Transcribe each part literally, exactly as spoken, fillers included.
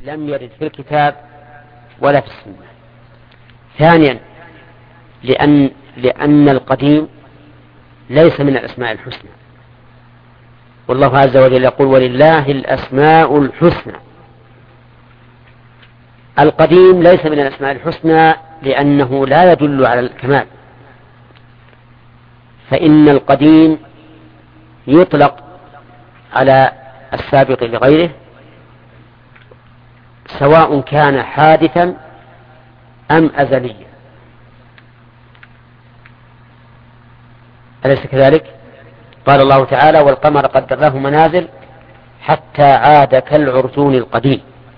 لم يرد في الكتاب ولا في السنة. ثانيا لأن, لأن القديم ليس من الأسماء الحسنى، والله عز وجل يقول ولله الأسماء الحسنى. القديم ليس من الأسماء الحسنى لأنه لا يدل على الكمال، فإن القديم يطلق على السابق لغيره سواء كان حادثا أم أزليا، أليس كذلك؟ قال الله تعالى والقمر قدرناه منازل حتى عاد كالعرجون القديم.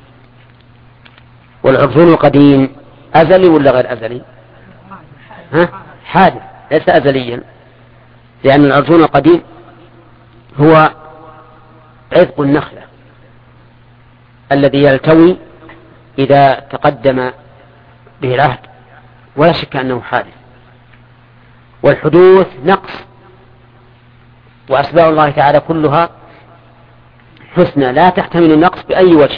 والعرجون القديم أزلي ولا غير أزلي؟ ها؟ حادث ليس أزليا، لأن العرجون القديم هو عذق النخلة الذي يلتوي إذا تقدم به العهد، ولا شك أنه حادث. والحدوث نقص، وأسماء الله تعالى كلها حسنى لا تحتمل النقص بأي وجه،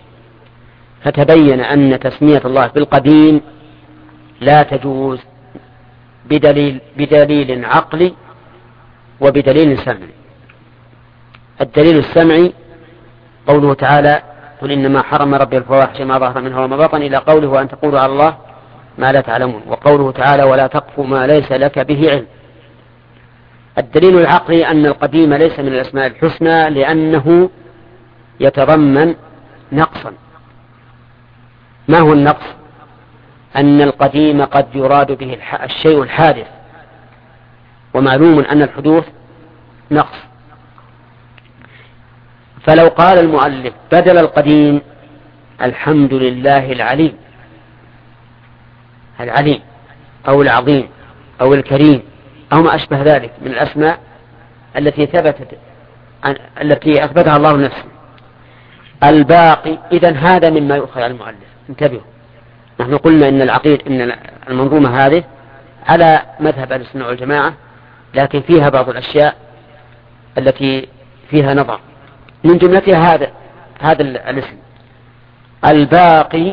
فتبين أن تسمية الله بالقديم لا تجوز بدليل, بدليل عقلي وبدليل سمعي. الدليل السمعي قوله تعالى قل إنما حرم ربي الفواحش ما ظهر منها وما بطن إلى قوله وأن تقولوا على الله ما لا تعلمون، وقوله تعالى ولا تقف ما ليس لك به علم. الدليل العقلي أن القديم ليس من الأسماء الحسنى لأنه يتضمن نقصا. ما هو النقص؟ أن القديم قد يراد به الشيء الحادث، ومعلوم أن الحدوث نقص. فلو قال المؤلف بدل القديم الحمد لله العليم العليم أو العظيم أو الكريم أو ما أشبه ذلك من الأسماء التي ثبتت التي أثبتها الله نفسه الباقي، إذن هذا مما يؤخذ على المؤلف. انتبهوا، نحن قلنا إن العقيد إن المنظومة هذه على مذهب أهل السنة والجماعة، لكن فيها بعض الأشياء التي فيها نظر، من جملتها هذا هذا الاسم الباقي.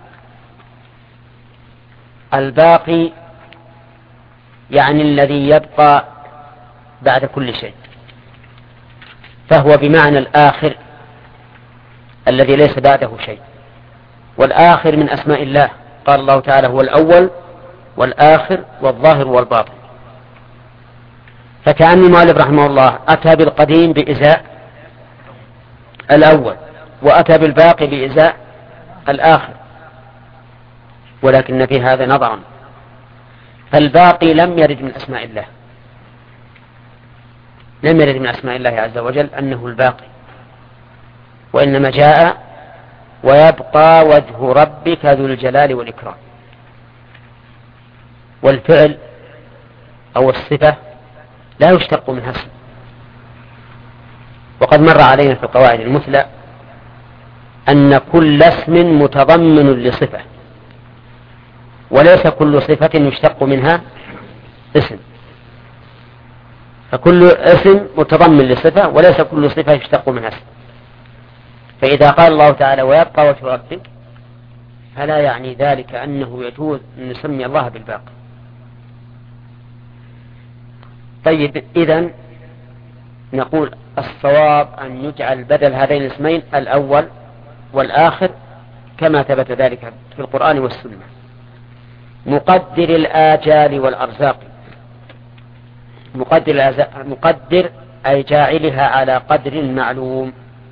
الباقي يعني الذي يبقى بعد كل شيء، فهو بمعنى الآخر الذي ليس بعده شيء. والآخر من أسماء الله، قال الله تعالى هو الأول والآخر والظاهر والباطن. فكأن المؤلف رحمه الله أتى بالقديم بإزاء الأول وأتى بالباقي بإزاء الآخر، ولكن في هذا نظرا، فالباقي لم يرد من أسماء الله، لم يرد من أسماء الله عز وجل أنه الباقي، وإنما جاء ويبقى وجه ربك ذو الجلال والإكرام. والفعل أو الصفة لا يشتق منها اسم، وقد مر علينا في القواعد المثلى أن كل اسم متضمن لصفة، وليس كل صفة يشتق منها اسم، فكل اسم متضمن لصفة وليس كل صفة يشتق منها اسم. فإذا قال الله تعالى ويبقى وجه ربك فلا يعني ذلك أنه يجوز أن نسمي الله بالباقي. طيب، إذن نقول الصواب أن يجعل بدل هذين الاسمين الأول والآخر كما ثبت ذلك في القرآن والسنة. مقدر الآجال والأرزاق، مقدر, مقدر أي جاعلها على قدر معلوم.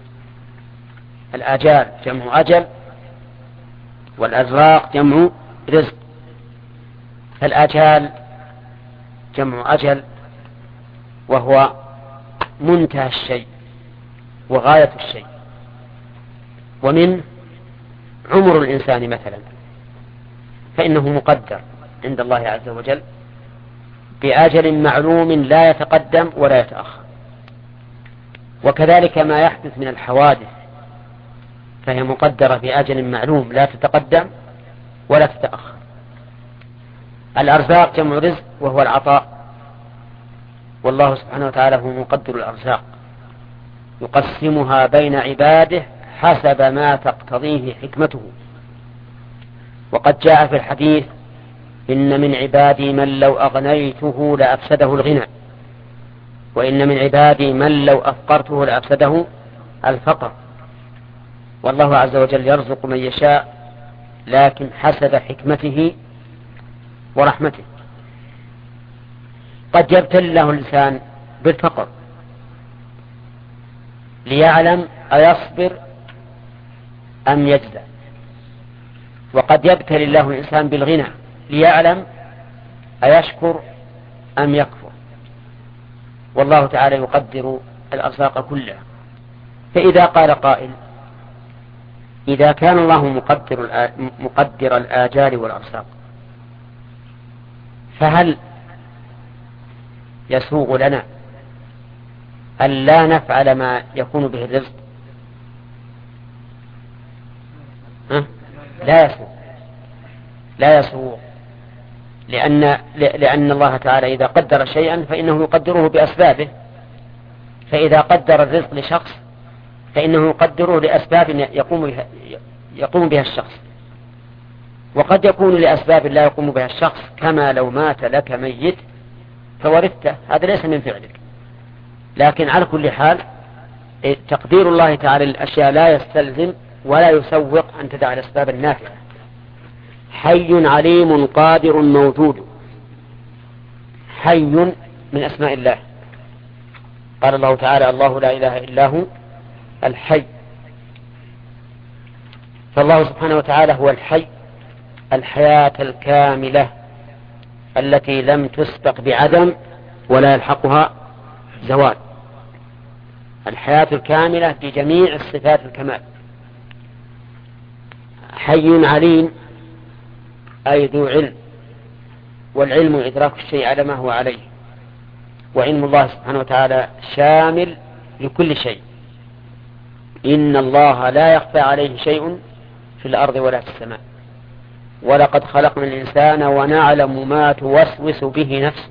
الآجال جمع أجل، والأرزاق جمع رزق. فالآجال جمع أجل، وهو منتهى الشيء وغاية الشيء، ومن عمر الإنسان مثلا، فإنه مقدر عند الله عز وجل بأجل معلوم لا يتقدم ولا يتأخر. وكذلك ما يحدث من الحوادث فهي مقدرة بأجل معلوم لا تتقدم ولا تتأخر. الأرزاق جمع رزق وهو العطاء، والله سبحانه وتعالى هو مقدر الأرزاق، يقسمها بين عباده حسب ما تقتضيه حكمته. وقد جاء في الحديث: إن من عبادي من لو أغنيته لأفسده الغنى، وإن من عبادي من لو أفقرته لأفسده الفقر. والله عز وجل يرزق من يشاء، لكن حسب حكمته ورحمته. قد يبتلي له الإنسان بالفقر ليعلم أيصبر أم يجزع، وقد يبتلي الله الإنسان بالغنى ليعلم أيشكر أم يكفر. والله تعالى يقدر الأرزاق كلها. فإذا قال قائل: إذا كان الله مقدر, مقدر الآجال والأرزاق، فهل يسوغ لنا أن لا نفعل ما يكون به الرزق؟ أه؟ لا يسوغ لا يسوغ لأن, لأن الله تعالى إذا قدر شيئا فإنه يقدره بأسبابه. فإذا قدر الرزق لشخص فإنه يقدره لأسباب يقوم بها, يقوم بها الشخص، وقد يكون لأسباب لا يقوم بها الشخص، كما لو مات لك ميت فورثته، هذا ليس من فعلك. لكن على كل حال تقدير الله تعالى للأشياء لا يستلزم ولا يسوق أن تدع الأسباب النافعة. حي عليم قادر موجود. حي من أسماء الله. قال الله تعالى: الله لا إله إلا هو الحي. فالله سبحانه وتعالى هو الحي، الحياة الكاملة التي لم تسبق بعدم ولا يلحقها زوال. الحياة الكاملة بجميع الصفات الكمال. حي عليم أي ذو علم، والعلم إدراك الشيء على ما هو عليه، وعلم الله سبحانه وتعالى شامل لكل شيء. إن الله لا يخفى عليه شيء في الأرض ولا في السماء. ولقد خلقنا الإنسان ونعلم ما توسوس به نفسه،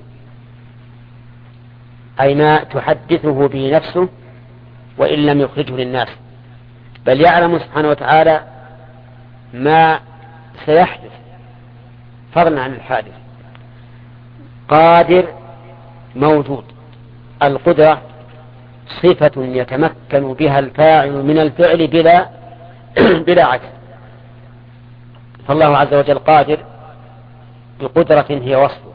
أي ما تحدثه به نفسه وإن لم يخرجه للناس، بل يعلم سبحانه وتعالى ما سيحدث فضلا عن الحادث. قادر موجود. القدرة صفة يتمكن بها الفاعل من الفعل بلا بلا عجز. فالله عز وجل قادر بقدرة هي وصفه،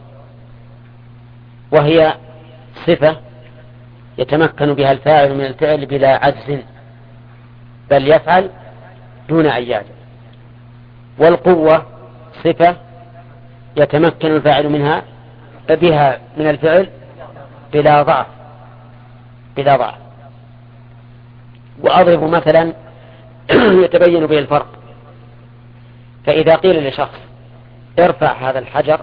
وهي صفة يتمكن بها الفاعل من الفعل بلا عجز، بل يفعل دون أن يعجز. والقوة صفة يتمكن الفاعل منها بها من الفعل بلا ضعف بلا ضعف. وأضرب مثلا يتبين به الفرق. فإذا قيل لشخص: ارفع هذا الحجر،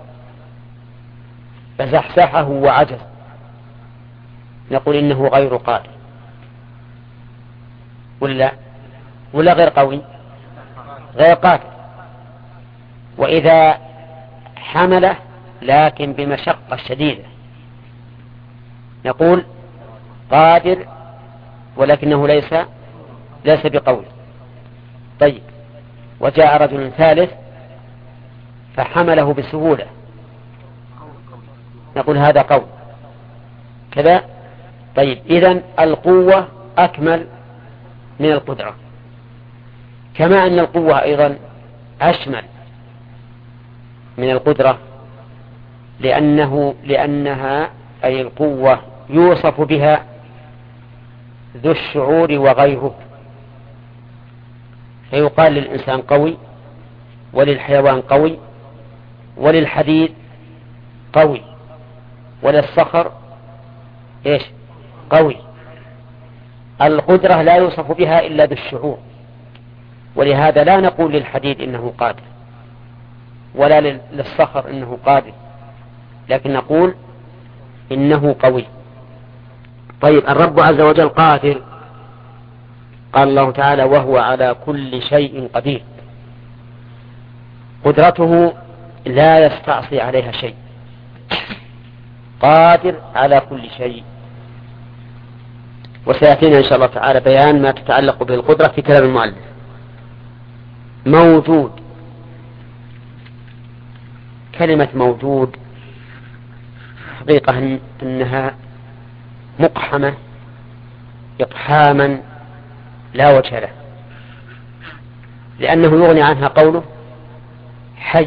فزحزحه وعجز، نقول إنه غير قادر، ولا ولا غير قوي؟ غير قادر. وإذا حمله لكن بمشقة شديدة نقول قادر، ولكنه ليس ليس بقوي. طيب، وجاء رجل ثالث فحمله بسهولة، نقول هذا قوي كذا. طيب، إذن القوة أكمل من القدرة، كما أن القوة أيضا أشمل من القدرة، لأنه لأنها أي القوة يوصف بها ذو الشعور وغيره، فيقال للإنسان قوي، وللحيوان قوي، وللحديد قوي، وللصخر إيش؟ قوي. القدرة لا يوصف بها إلا ذو الشعور، ولهذا لا نقول للحديد إنه قادر، ولا للصخر إنه قادر، لكن نقول إنه قوي. طيب، الرب عز وجل قادر. قال الله تعالى: وهو على كل شيء قدير. قدرته لا يستعصي عليها شيء، قادر على كل شيء. وسيأتينا إن شاء الله تعالى بيان ما تتعلق بالقدرة في كلام المؤلف. موجود، كلمة موجود حقيقة أنها مقحمة إقحاما لا وجه له، لأنه يغني عنها قوله حي،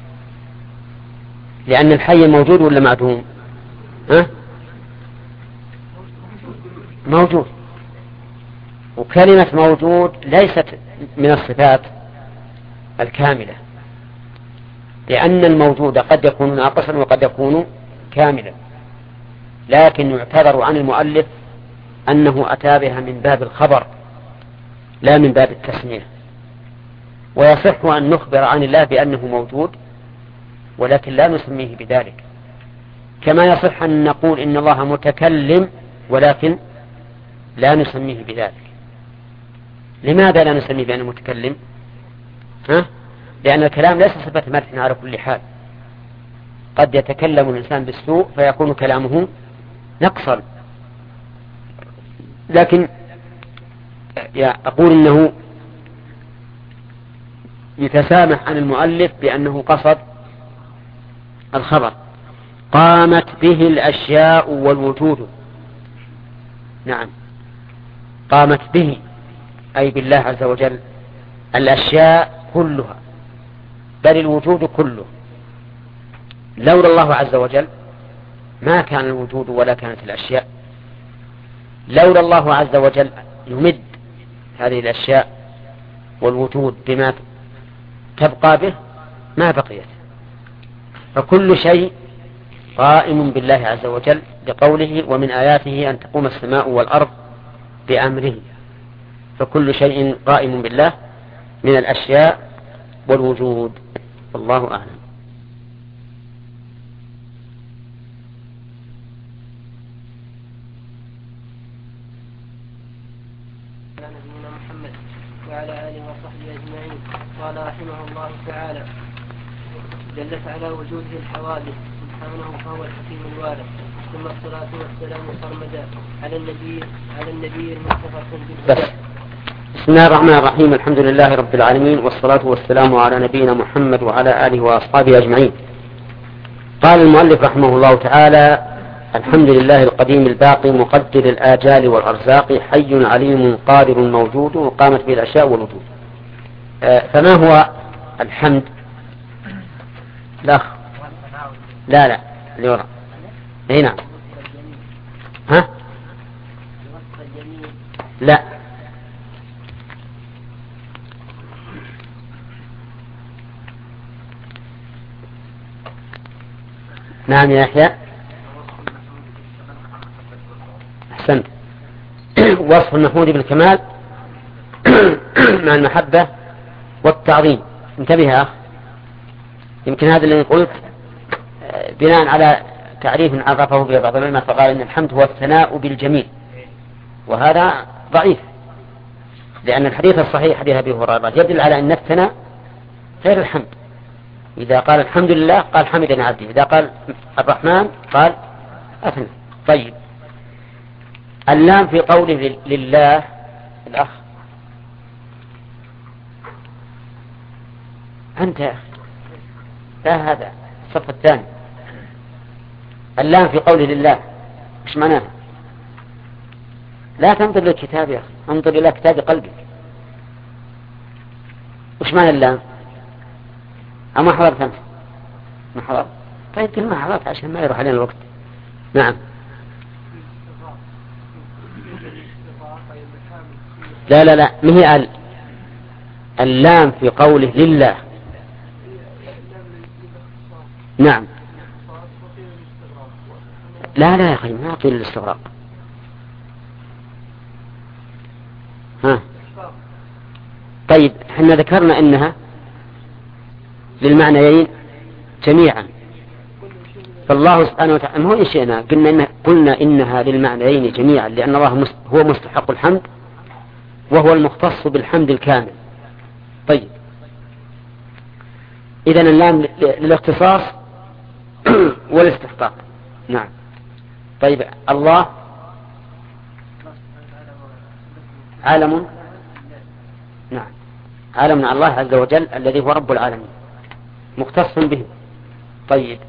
لأن الحي موجود ولا معدوم؟ ها؟ موجود. وكلمة موجود ليست من الصفات الكاملة، لأن الموجود قد يكون ناقصا وقد يكون كاملا، لكن يعتذر عن المؤلف أنه أتى بها من باب الخبر لا من باب التسمية. ويصح أن نخبر عن الله بأنه موجود ولكن لا نسميه بذلك، كما يصح أن نقول إن الله متكلم ولكن لا نسميه بذلك. لماذا لا نسميه بأنه متكلم؟ ها؟ لأن الكلام ليس صفة مدح على كل حال، قد يتكلم الإنسان بالسوء فيكون كلامه نقصا، لكن أقول إنه يتسامح عن المؤلف بأنه قصد الخبر. قامت به الأشياء والوجود. نعم، قامت به أي بالله عز وجل الأشياء كلها، بل الوجود كله. لولا الله عز وجل ما كان الوجود ولا كانت الأشياء. لولا الله عز وجل يمد هذه الأشياء والوجود بما تبقى به ما بقيت. فكل شيء قائم بالله عز وجل بقوله ومن آياته أن تقوم السماء والأرض بأمره. فكل شيء قائم بالله من الأشياء والوجود. والله أعلم. نبينا محمد وعلى آله وصحبه أجمعين. قال رحمه الله تعالى: دلت على وجوده الحوادث سبحانه فهو الحكيم الوارث. ثم الصلاة والسلام صرمدا على النبي على النبي المصطفى بالهدى. بسم الله الرحمن الرحيم. الحمد لله رب العالمين، والصلاة والسلام على نبينا محمد وعلى آله وأصحابه أجمعين. قال المؤلف رحمه الله تعالى: الحمد لله القديم الباقي مقدر الآجال والأرزاق، حي عليم قادر موجود، وقامت به الأشياء والوجود. آه فما هو الحمد؟ لا لا لا اللي وراء. اي نعم. ها؟ لا. نعم يا يحيى. أحسنت. وصف المحمود بالكمال مع المحبة والتعظيم. انتبه يا أخ، يمكن هذا اللي قلت بناء على تعريف عرفه به بعض العلماء فقال إن الحمد هو الثناء بالجميل، وهذا ضعيف، لأن الحديث الصحيح حديث أبي هريرة يدل على أن الثناء غير الحمد. إذا قال الحمد لله قال حمدنا عبدي، إذا قال الرحمن قال أثنى. طيب، اللام في قوله لله الأخ أنت يا أخي، لا هذا الصف الثاني. اللام في قوله لله مش معناها؟ لا تنظر للكتاب يا أخي، انظر إلى كتاب قلبك. وش معنى اللام؟ أما حضرت أنت؟ ما حضرت؟ طيب كل ما حضرت عشان ما يروح علينا الوقت. نعم. لا لا لا ما هي ال... اللام في قوله لله. نعم. لا لا يا أخي ما أعطي للاستغراق. ها. طيب احنا ذكرنا انها للمعنيين جميعا، فالله سبحانه وتعالى هو إنشئنا قلنا, إن قلنا إنها للمعنيين جميعا، لأن الله هو مستحق الحمد وهو المختص بالحمد الكامل. طيب إذن اللام للاختصاص والاستحقاق. نعم. طيب الله عالم، نعم، عالم على الله عز وجل الذي هو رب العالمين مختص به. طيب،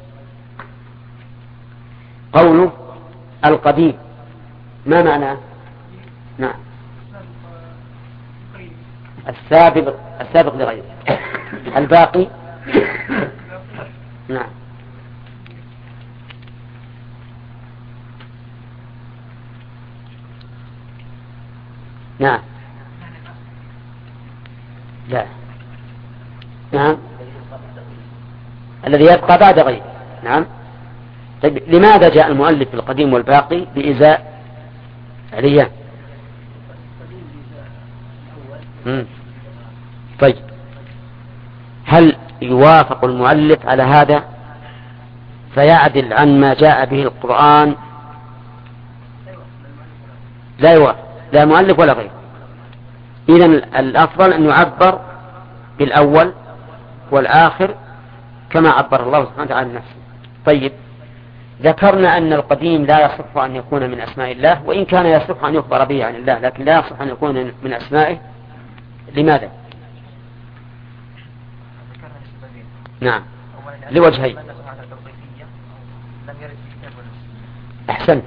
قوله القديم ما معناه؟ نعم، السابق السابق لغيره. الباقي نعم، نعم، لا، نعم، الذي يبقى بعد غيره. نعم. طيب، لماذا جاء المؤلف بالقديم والباقي بإزاء عليان؟ طيب، هل يوافق المؤلف على هذا فيعدل عن ما جاء به القرآن؟ لا يوافق، لا مؤلف ولا غيره. إذن الأفضل أن يعبر بالأول والآخر كما عبر الله سبحانه وتعالى نفسه. طيب، ذكرنا أن القديم لا يصح أن يكون من أسماء الله، وإن كان يصح أن يخبر به عن الله، لكن لا يصح أن يكون من أسمائه. لماذا؟ نعم، لوجهين. أحسنت.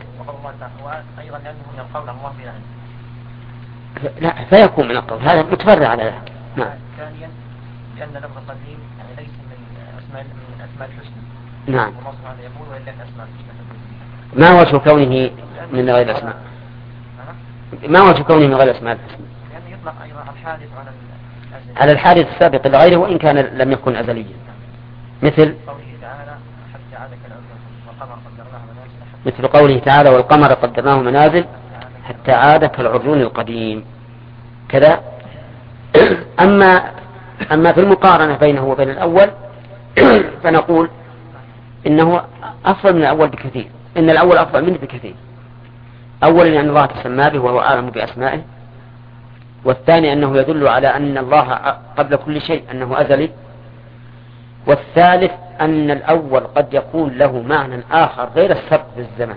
لا، فيكون من القول، هذا متفرع على ذلك. نعم. ثانيا، لأن لفظ القديم يعني ليس من أسماء من أسماء الحسنى. نعم. الله سبحانه يقول وإلا أسماء الحسنى. ما وجه كونه من غير الأسماء؟ ما وجه كونه من غير الأسماء الحسنى؟ لأنه يطلق أيضا على الحادث وعلى الأزلي. على الحادث السابق لغيره وإن كان لم يكن أزليا. مثل قوله تعالى حتى عاد كالعرجون والقمر قدرناه منازل. مثل قوله تعالى والقمر قدرناه منازل حتى عاد كالعرجون القديم. كذا. أما أما في المقارنة بينه وبين الأول فنقول إنه أفضل من الأول بكثير، إن الأول أفضل منه بكثير. أولا لأن الله تسمى به وهو أعلم بأسمائه، والثاني أنه يدل على أن الله قبل كل شيء أنه أزلي، والثالث أن الأول قد يكون له معنى آخر غير السبق بالزمن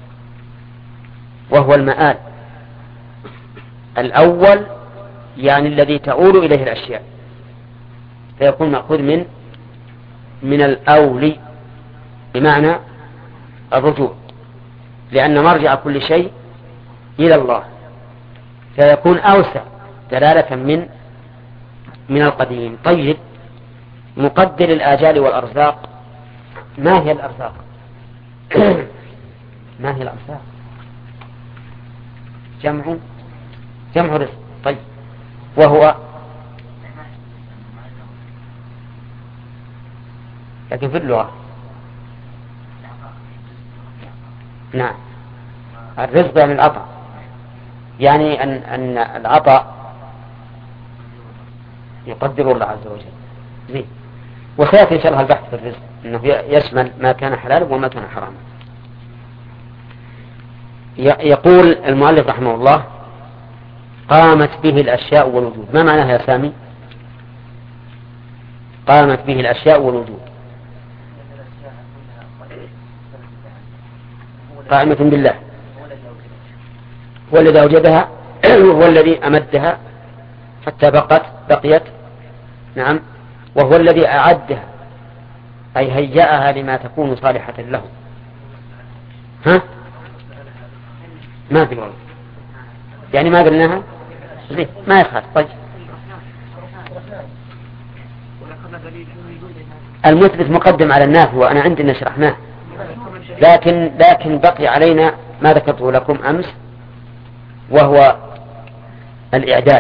وهو المآل. الأول يعني الذي تعود إليه الأشياء، فيكون مأخوذ من من الأول بمعنى الرجوع، لأن مرجع كل شيء إلى الله، فيكون أوسع دلالة من من القديم. طيب، مقدر الآجال والأرزاق، ما هي الأرزاق؟ ما هي الأرزاق؟ جمع جمع رزق. طيب، وهو لكن في اللغة نعم، الرزق يعني العطاء، يعني أن أن العطاء يقدر الله عز وجل. زين. وسيأتي شرح البحث في الرزق أنه يشمل ما كان حلالا وما كان حراما. يقول المؤلف رحمه الله قامت به الأشياء والوجود. ما معناها يا سامي؟ قامت به الأشياء والوجود قائمة بالله، هو الذي أوجدها وهو الذي أمدها حتى بقت بقيت. نعم. وهو الذي أعدها أي هيأها لما تكون صالحة له. ها؟ ما في والله، يعني ما قلناها زين، ما يخاف. طيب، المثبت مقدم على النافي وأنا عندي نشرحناه، لكن لكن بقي علينا ما ذكرته لكم أمس وهو الإعداد،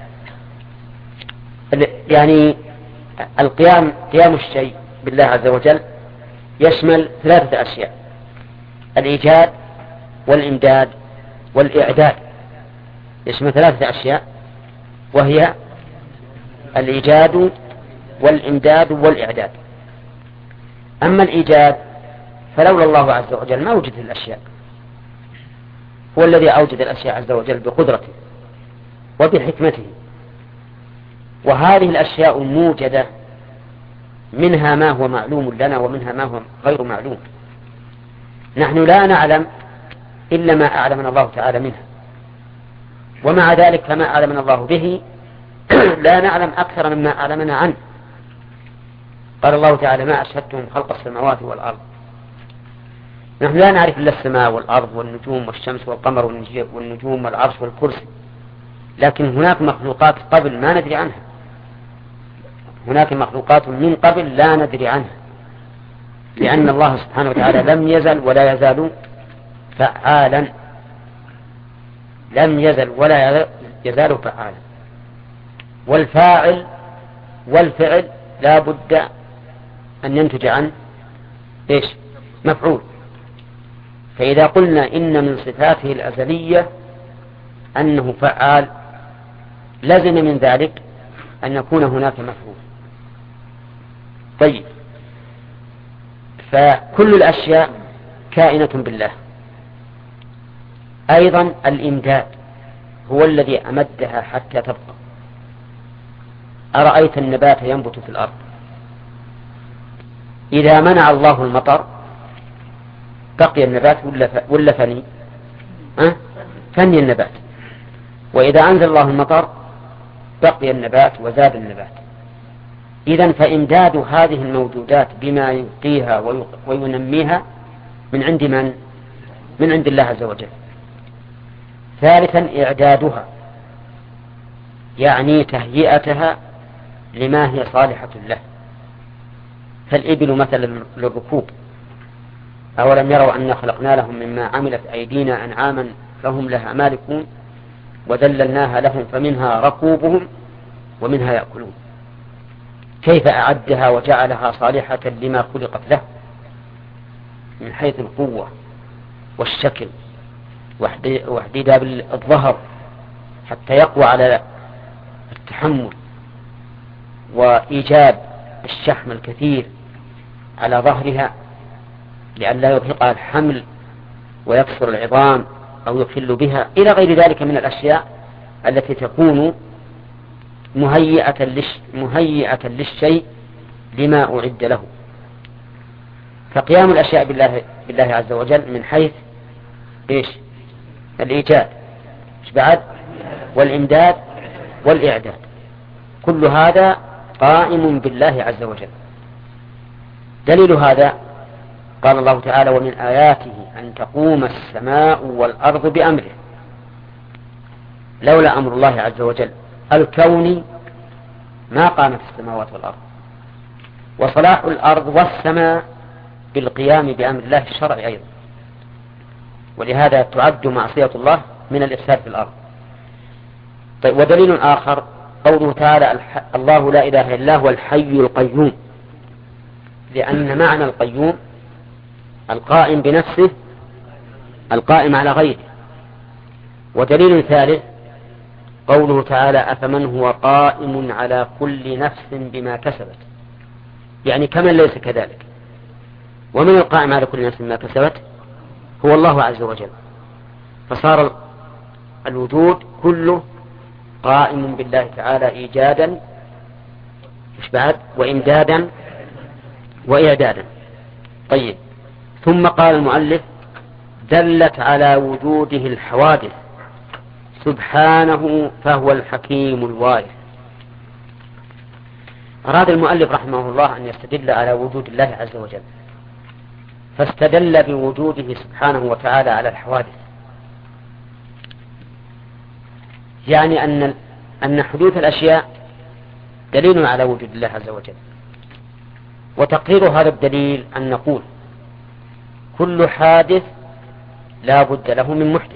يعني القيام قيام الشيء بالله عز وجل يشمل ثلاثة أشياء: الإيجاد والإمداد والإعداد. يشمل ثلاثة أشياء وهي الإيجاد والإمداد والإعداد. أما الإيجاد فلولا الله عز وجل ما وجد الأشياء، هو الذي أوجد الأشياء عز وجل بقدرته وبحكمته، وهذه الأشياء موجدة، منها ما هو معلوم لنا ومنها ما هو غير معلوم. نحن لا نعلم إلا ما أعلمنا الله تعالى منها، ومع ذلك فما أعلمنا الله به لا نعلم أكثر مما أعلمنا عنه. قال الله تعالى ما أشهدتهم خلق السماوات والأرض. نحن لا نعرف إلا السماء والأرض والنجوم والشمس والقمر والنجوم والعرش والكرسي، لكن هناك مخلوقات قبل ما ندري عنها، هناك مخلوقات من قبل لا ندري عنها، لأن الله سبحانه وتعالى لم يزل ولا يزال فعالا، لم يزل ولا يزال فعالا. والفاعل والفعل لا بد أن ينتج عن إيش؟ مفعول. فإذا قلنا إن من صفاته الأزلية أنه فعال لازم من ذلك أن يكون هناك مفعول. طيب، فكل الأشياء كائنة بالله. أيضا الإمداد هو الذي أمدها حتى تبقى. أرأيت النبات ينبت في الأرض، إذا منع الله المطر بقي النبات ولا فني؟ أه؟ فني النبات. وإذا أنزل الله المطر بقي النبات وزاد النبات. إذن فإمداد هذه الموجودات بما يبقيها وينميها من عند من؟ من عند الله عز وجل. ثالثا إعدادها، يعني تهيئتها لما هي صالحة له. فالإبل مثلا للركوب، أولم يروا أن خلقنا لهم مما عملت أيدينا أنعاما فهم لها مالكون وذللناها لهم فمنها ركوبهم ومنها يأكلون. كيف أعدها وجعلها صالحة لما خلقت له من حيث القوة والشكل واحديدها بالظهر حتى يقوى على التحمل وإيجاد الشحم الكثير على ظهرها لئلا يرهقها الحمل ويكسر العظام أو يخل بها إلى غير ذلك من الأشياء التي تكون مهيئة, للش مهيئة للشيء لما أعد له. فقيام الأشياء بالله, بالله عز وجل من حيث إيش؟ الإيجاد بعد والإمداد والإعداد، كل هذا قائم بالله عز وجل. دليل هذا قال الله تعالى ومن آياته أن تقوم السماء والأرض بأمره. لولا أمر الله عز وجل الكوني ما قامت السماوات والأرض. وصلاح الأرض والسماء بالقيام بأمر الله الشرعي أيضا، ولهذا تعد معصية الله من الإفساد في الأرض. طيب، ودليل آخر قوله تعالى الله لا إله إلا هو الحي القيوم، لأن معنى القيوم القائم بنفسه القائم على غيره. ودليل ثالث قوله تعالى أفمن هو قائم على كل نفس بما كسبت، يعني كمن ليس كذلك. ومن القائم على كل نفس بما كسبت هو الله عز وجل. فصار الوجود كله قائم بالله تعالى إيجادا مش بعد وإمدادا وإعدادا. طيب، ثم قال المؤلف دلت على وجوده الحوادث سبحانه فهو الحكيم الوارث. أراد المؤلف رحمه الله أن يستدل على وجود الله عز وجل، فاستدل بوجوده سبحانه وتعالى على الحوادث، يعني أن أن حدوث الأشياء دليل على وجود الله عز وجل. وتقرير هذا الدليل أن نقول كل حادث لا بد له من محدث.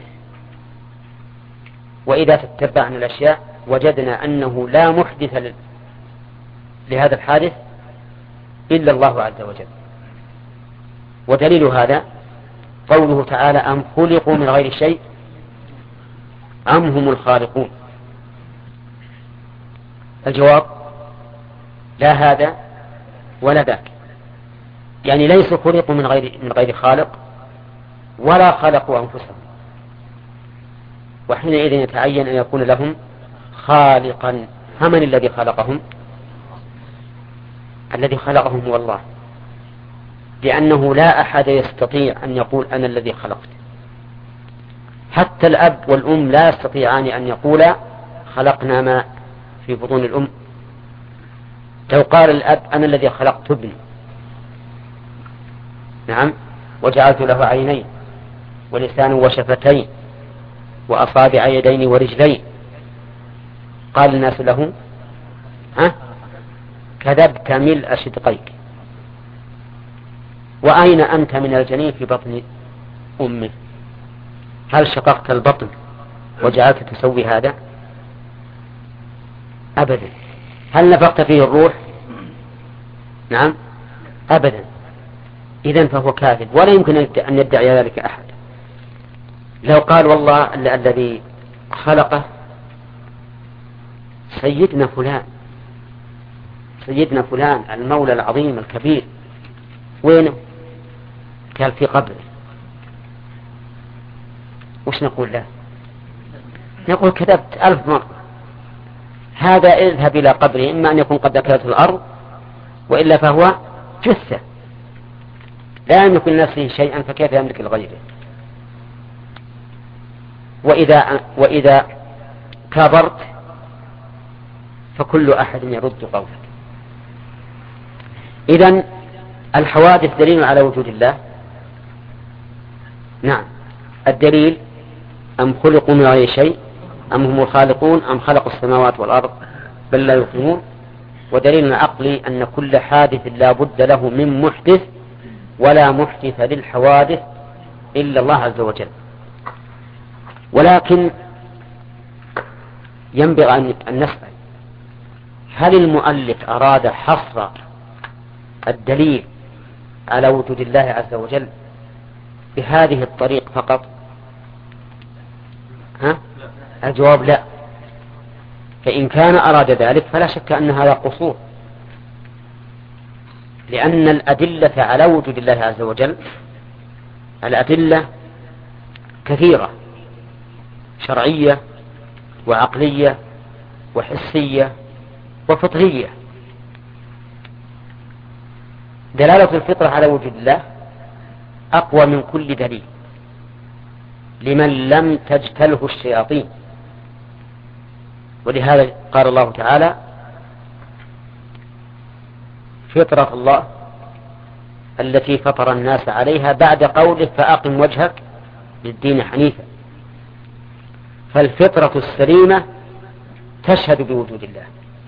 وإذا تتبعنا الأشياء وجدنا أنه لا محدث لهذا الحادث إلا الله عز وجل. ودليل هذا قوله تعالى أم خلقوا من غير شيء أم هم الخالقون. الجواب لا هذا ولا ذاك، يعني ليس خلقوا من غير من غير خالق ولا خلقوا أنفسهم، وحينئذ يتعين أن يكون لهم خالقا. فمن الذي خلقهم؟ الذي خلقهم هو الله، لأنه لا أحد يستطيع أن يقول أنا الذي خلقت. حتى الأب والأم لا يستطيعان أن يقولا خلقنا ما في بطون الأم. لو قال الأب أنا الذي خلقت ابني، نعم، وجعلت له عينين ولسان وشفتين وأصابع يدين ورجلين، قال الناس له ها كذبت ملء شدقيك، وأين أنت من الجنين في بطن أمه؟ هل شققت البطن وجعلت تسوي هذا؟ أبدا. هل نفخت فيه الروح؟ نعم، أبدا. إذن فهو كاذب، ولا يمكن أن يدعي ذلك أحد. لو قال والله الذي خلقه سيدنا فلان، سيدنا فلان المولى العظيم الكبير، وينه؟ قال في قبره، وش نقول له؟ نقول كذبت ألف مرة. هذا اذهب إلى قبره، إما أن يكون قد أكلته الأرض وإلا فهو جثة لا يملك لنفسه شيئا، فكيف يملك لغيره؟ وإذا, وإذا كابرت فكل أحد يرد قولك. إذن الحوادث دليل على وجود الله. نعم، الدليل أم خلقوا من غير شيء أم هم الخالقون أم خلقوا السماوات والأرض بل لا يوقنون. ودليل عقلي أن كل حادث لا بد له من محدث، ولا محدث للحوادث إلا الله عز وجل. ولكن ينبغي أن نسأل، هل المؤلف أراد حصر الدليل على وجود الله عز وجل بهذه الطريق فقط؟ ها؟ الجواب لا. فإن كان أراد ذلك فلا شك أن هذا قصور، لأن الأدلة على وجود الله عز وجل الأدلة كثيرة، شرعية وعقلية وحسية وفطرية. دلالة الفطرة على وجود الله أقوى من كل دليل لمن لم تجتله الشياطين. ولهذا قال الله تعالى فطرة الله التي فطر الناس عليها بعد قوله فأقم وجهك للدين حنيفا. فالفطرة السليمة تشهد بوجود الله،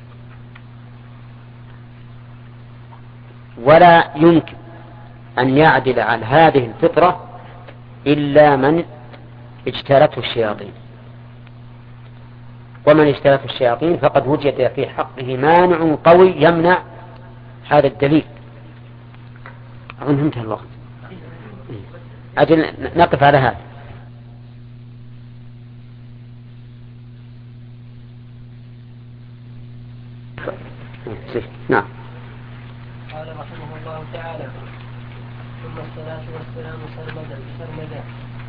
ولا يمكن أن يعدل عن هذه الفطرة إلا من اجتالته الشياطين. ومن اجتالته الشياطين فقد وجد في حقه مانع قوي يمنع هذا الدليل. أظن انتهى الوقت، أجل نقف على هذا. نعم. قال رحمه الله تعالى ثم الصلاة والسلام سرمدا سرمدا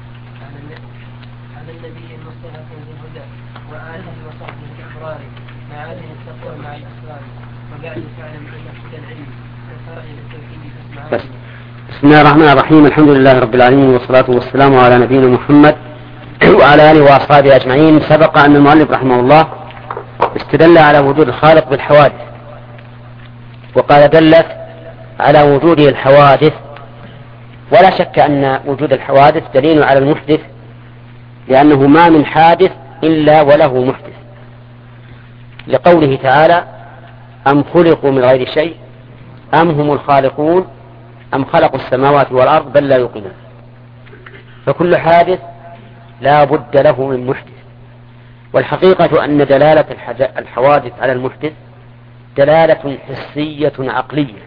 على النبي المصطفى ذي الهدى وآله وصحبه الأبرار مع هذه التقوى مع الأسرار. وبعد فاعلم أن مقصد العلم والفرع بالتوحيد فاسمع. بس. بسم الله الرحمن الرحيم، الحمد لله رب العالمين، والصلاة والسلام على نبينا محمد وعلى آله وأصحابه أجمعين. سبق أن المؤلف رحمه الله استدل على وجود الخالق بالحوادث، وقال دلت على وجوده الحوادث، ولا شك أن وجود الحوادث دليل على المحدث، لأنه ما من حادث إلا وله محدث، لقوله تعالى أم خلقوا من غير شيء أم هم الخالقون أم خلقوا السماوات والأرض بل لا يوقنون. فكل حادث لا بد له من محدث. والحقيقة أن دلالة الحوادث على المحدث دلالة حسية عقلية.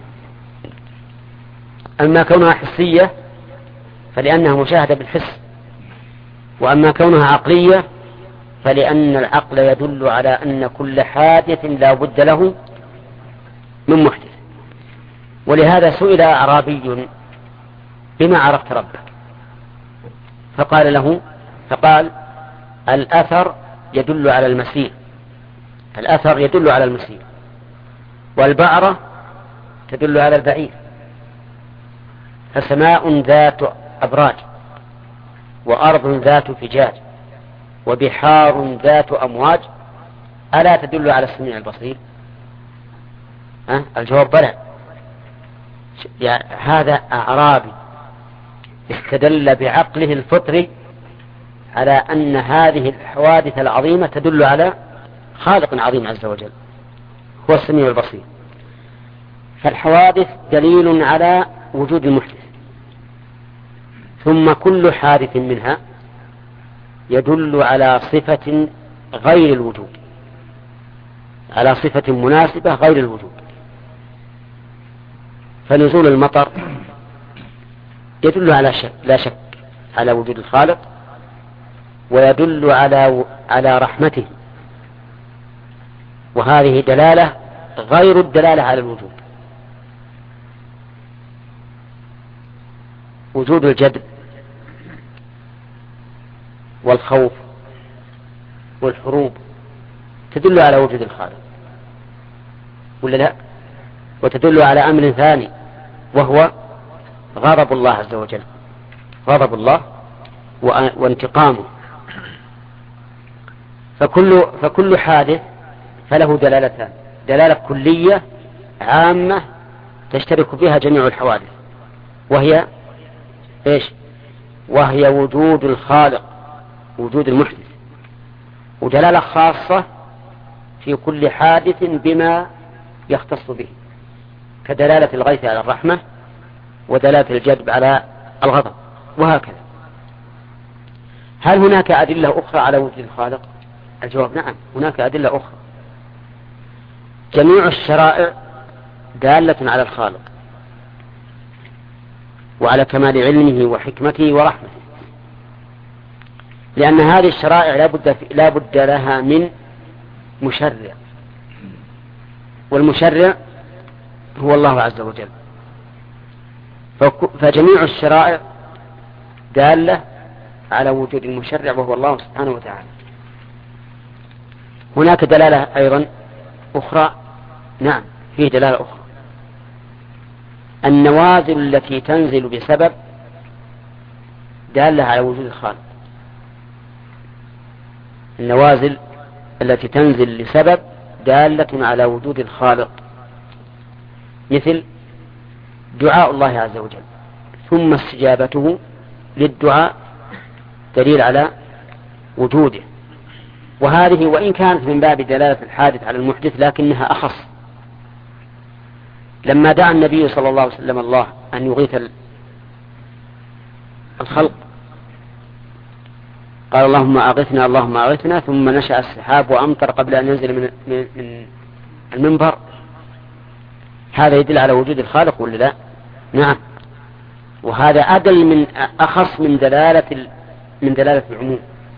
أما كونها حسية فلأنها مشاهدة بالحس، وأما كونها عقلية فلأن العقل يدل على أن كل حادث لا بد له من محدث. ولهذا سئل أعرابي بما عرفت ربك؟ فقال له فقال الأثر يدل على المسير، الأثر يدل على المسير، والبعرة تدل على البعير، فسماء ذات أبراج وأرض ذات فجاج وبحار ذات أمواج ألا تدل على السميع البصير؟ أه؟ الجواب بلى. يعني هذا أعرابي استدل بعقله الفطري على أن هذه الحوادث العظيمة تدل على خالق عظيم عز وجل هو السميع البصير. فالحوادث دليل على وجود المحدث، ثم كل حادث منها يدل على صفة غير الوجود، على صفة مناسبة غير الوجود. فنزول المطر يدل على شك لا شك على وجود الخالق، ويدل على على رحمته، وهذه دلالة غير الدلالة على الوجود. وجود الجدب والخوف والحروب تدل على وجود الخالق ولا لا؟ وتدل على أمر ثاني وهو غضب الله عز وجل، غضب الله وانتقامه. فكل, فكل حادث فله دلالتان: دلالة كلية عامة تشترك فيها جميع الحوادث وهي إيش؟ وهي وجود الخالق، وجود المحدث. ودلالة خاصة في كل حادث بما يختص به، كدلالة الغيث على الرحمة ودلالة الجدب على الغضب، وهكذا. هل هناك أدلة أخرى على وجود الخالق؟ الجواب نعم، هناك أدلة أخرى. جميع الشرائع دالة على الخالق وعلى كمال علمه وحكمته ورحمته، لأن هذه الشرائع لا بد لا بد لها من مشرع، والمشرع هو الله عز وجل. فجميع الشرائع دالة على وجود المشرع وهو الله سبحانه وتعالى. هناك دلالة أيضا أخرى، نعم فيه دلالة أخرى: النوازل التي تنزل بسبب دالة على وجود الخالق. النوازل التي تنزل لسبب دالة على وجود الخالق، مثل دعاء الله عز وجل ثم استجابته للدعاء دليل على وجوده. وهذه وإن كانت من باب دلالة الحادث على المحدث لكنها أخص. لما دعا النبي صلى الله عليه وسلم الله أن يغيث الخلق قال: اللهم أغثنا اللهم أغثنا، ثم نشأ السحاب وأمطر قبل أن ينزل من, من المنبر. هذا يدل على وجود الخالق ولا لا؟ نعم. وهذا أدل من أخص من دلالة من دلالة العموم.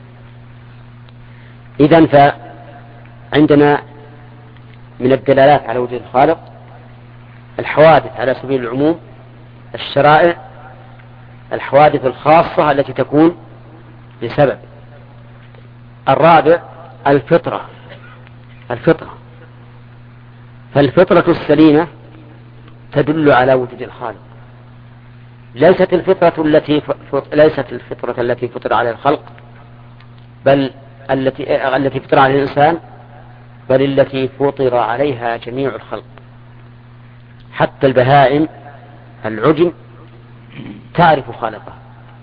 إذن فعندنا من الدلالات على وجود الخالق الحوادث على سبيل العموم، الشرائع، الحوادث الخاصة التي تكون لسبب. الرابع الفطرة. الفطرة فالفطرة السليمة تدل على وجود الخالق. ليست الفطرة التي ليست الفطرة التي فطر عليها الخلق، بل التي التي فطر عليها الإنسان، بل التي فطر عليها جميع الخلق. حتى البهائم العجم تعرف خالقها.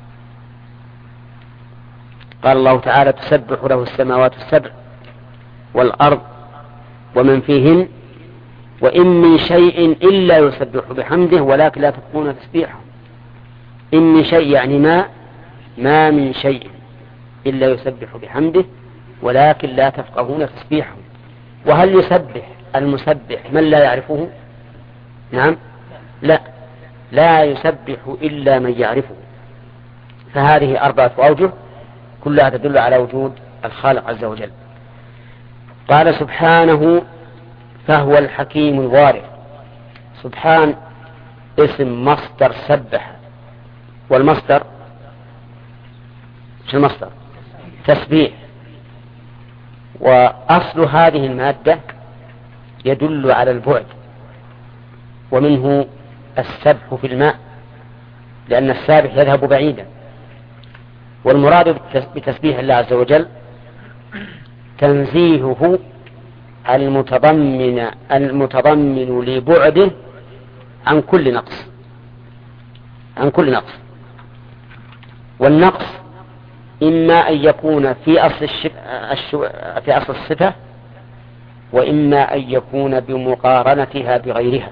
قال الله تعالى: تسبح له السماوات السبع والأرض ومن فيهن وإن من شيء إلا يسبح بحمده ولكن لا تفقهون تسبيحه. إن من شيء يعني ما ما من شيء إلا يسبح بحمده ولكن لا تفقهون تسبيحه. وهل يسبح المسبح من لا يعرفه؟ نعم، لا لا يسبح إلا من يعرفه. فهذه أربعة أوجه كلها تدل على وجود الخالق عز وجل. قال سبحانه: فهو الحكيم الوارث. سبحان اسم مصدر سبح، والمصدر شو المصدر؟ تسبيح. وأصل هذه المادة يدل على البعد، ومنه السبح في الماء، لأن السابح يذهب بعيدا. والمراد بتسبيح الله عز وجل تنزيهه المتضمن المتضمن لبعده عن كل نقص عن كل نقص. والنقص إما أن يكون في أصل الشو... في أصل الصفة، وإما أن يكون بمقارنتها بغيرها.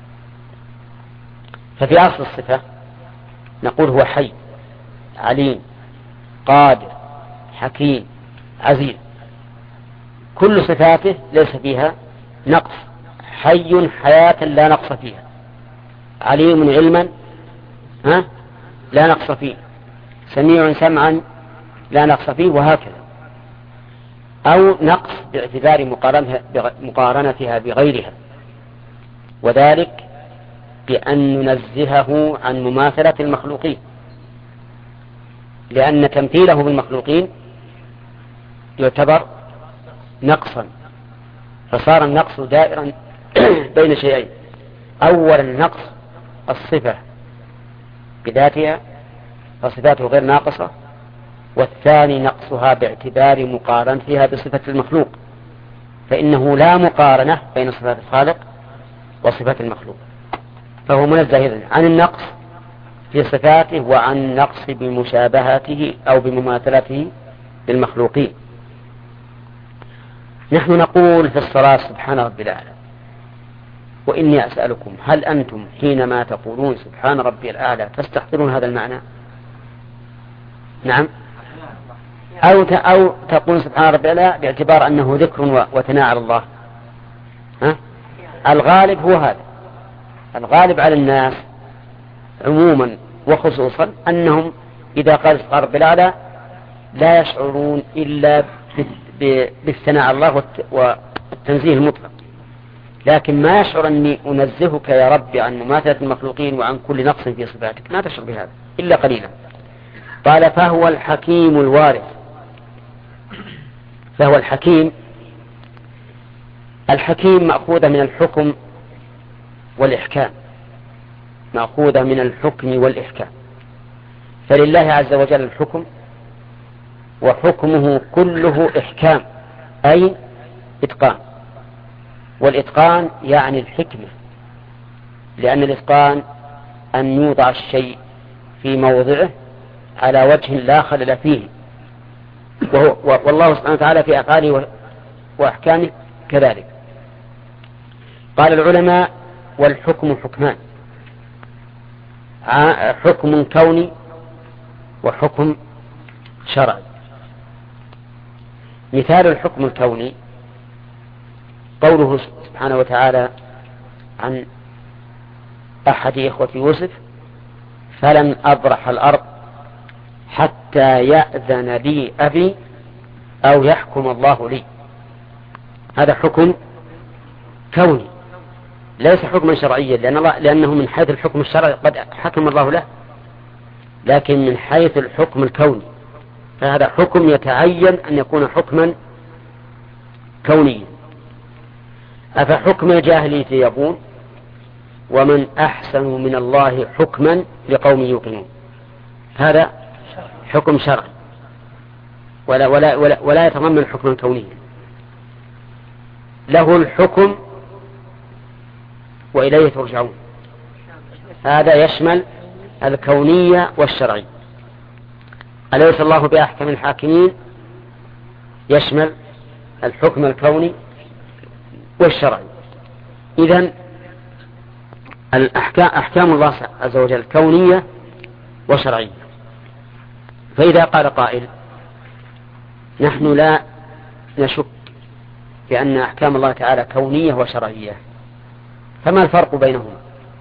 ففي أصل الصفة نقول هو حي عليم قادر حكيم عزيز، كل صفاته ليس فيها نقص، حي حياة لا نقص فيها، عليم علما ها لا نقص فيه، سميع سمعا لا نقص فيه، وهكذا. أو نقص باعتبار مقارنتها بغيرها، وذلك بأن ننزهه عن مماثلة المخلوقين، لأن تمثيله بالمخلوقين يعتبر نقصا، فصار النقص دائرا بين شيئين: أولا نقص الصفة بذاتها فصفاته غير ناقصة، والثاني نقصها باعتبار مقارنتها بصفة المخلوق، فإنه لا مقارنة بين صفات الخالق وصفات المخلوق، فهو منزه إذن عن النقص في صفاته وعن النقص بمشابهته أو بمماثلته للمخلوقين. نحن نقول في الصلاة سبحان ربي الأعلى، وإني أسألكم هل أنتم حينما تقولون سبحان ربي الأعلى تستحضرون هذا المعنى؟ نعم. أو أو تقول سبحان ربي الأعلى باعتبار أنه ذكر وثناء على الله. ها؟ الغالب هو هذا، الغالب على الناس عموما وخصوصا أنهم إذا قال سبحان ربي الأعلى لا يشعرون إلا بالثناء على الله والتنزيه المطلق، لكن ما يشعر أني أنزهك يا ربي عن مماثلة المخلوقين وعن كل نقص في صفاتك، ما تشعر بهذا إلا قليلا. قال فهو الحكيم الوارث. فهو الحكيم، الحكيم مأخوذة من الحكم والإحكام، مأخوذة من الحكم والإحكام، فلله عز وجل الحكم، وحكمه كله إحكام أي إتقان، والإتقان يعني الحكمة، لأن الإتقان أن يوضع الشيء في موضعه على وجه لا خلل فيه، وهو والله سبحانه وتعالى في أفعاله وأحكامه كذلك. قال العلماء والحكم حكمان: حكم كوني وحكم شرعي. مثال الحكم الكوني قوله سبحانه وتعالى عن أحد إخوة يوسف: فلن أبرح الأرض حتى يأذن لي أبي أو يحكم الله لي. هذا حكم كوني ليس حكما شرعيا، لأن الله لأنه من حيث الحكم الشرعي قد حكم الله له، لكن من حيث الحكم الكوني فهذا حكم يتعين أن يكون حكما كونيا. أفحكم الجاهلية يبغون ومن أحسن من الله حكما لقوم يوقنون. هذا حكم شرعي ولا, ولا, ولا, ولا يتضمن حكما كونيا. له الحكم وإليه ترجعون، هذا يشمل الكونية والشرعي. أليس الله بأحكم الحاكمين؟ يشمل الحكم الكوني والشرعي. إذن الأحكام أحكام الله عز وجل كونية وشرعية. فإذا قال قائل نحن لا نشك بأن أحكام الله تعالى كونية وشرعية، فما الفرق بينهما؟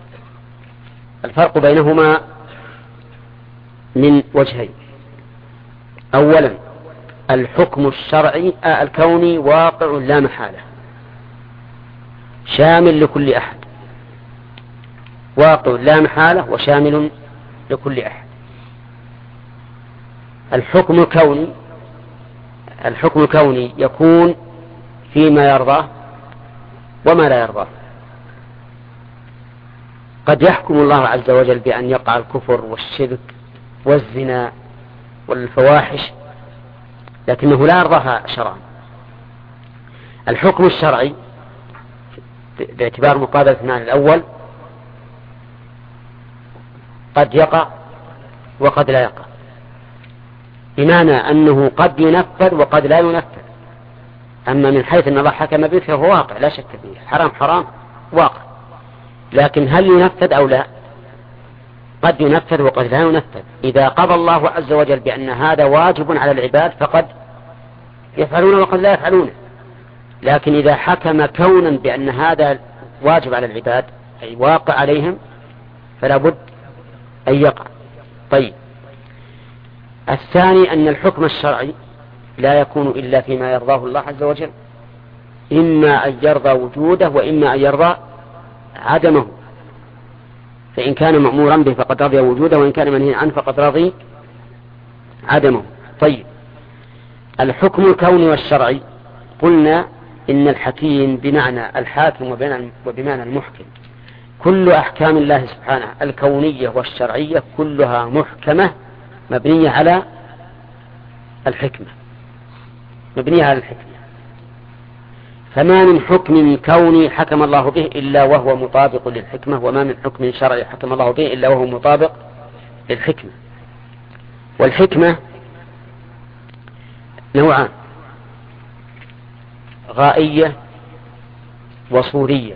الفرق بينهما من وجهين: أولا الحكم الشرعي الكوني واقع لا محالة شامل لكل أحد، واقع لا محالة وشامل لكل أحد. الحكم الكوني الحكم الكوني يكون فيما يرضاه وما لا يرضاه. قد يحكم الله عز وجل بأن يقع الكفر والشرك والزنا والفواحش، لكنه لا يرضاها شرعا. الحكم الشرعي باعتبار مقابلة المعنى الأول قد يقع وقد لا يقع، بمعنى أنه قد ينفذ وقد لا ينفذ. أما من حيث أن الله حكم به فهو واقع لا شك فيه، حرام حرام واقع، لكن هل ينفذ أو لا؟ قد ينفذ وقد لا ينفذ. إذا قضى الله عز وجل بأن هذا واجب على العباد فقد يفعلون وقد لا يفعلون، لكن إذا حكم كونا بأن هذا واجب على العباد أي واقع عليهم فلا بد أن يقع. طيب، الثاني أن الحكم الشرعي لا يكون إلا فيما يرضاه الله عز وجل، إما أن يرضى وجوده وإما أن يرضى عدمه، فإن كان مأمورا به فقد رضي وجوده، وإن كان منهي عنه فقد رضي عدمه. طيب، الحكم الكوني والشرعي قلنا إن الحكيم بمعنى الحاكم وبمعنى المحكم. كل أحكام الله سبحانه الكونية والشرعية كلها محكمة مبنية على الحكمة، مبنية على الحكمة. فما من حكم كوني حكم الله به إلا وهو مطابق للحكمة، وما من حكم شرعي حكم الله به إلا وهو مطابق للحكمة. والحكمة نوعان: غائية وصورية.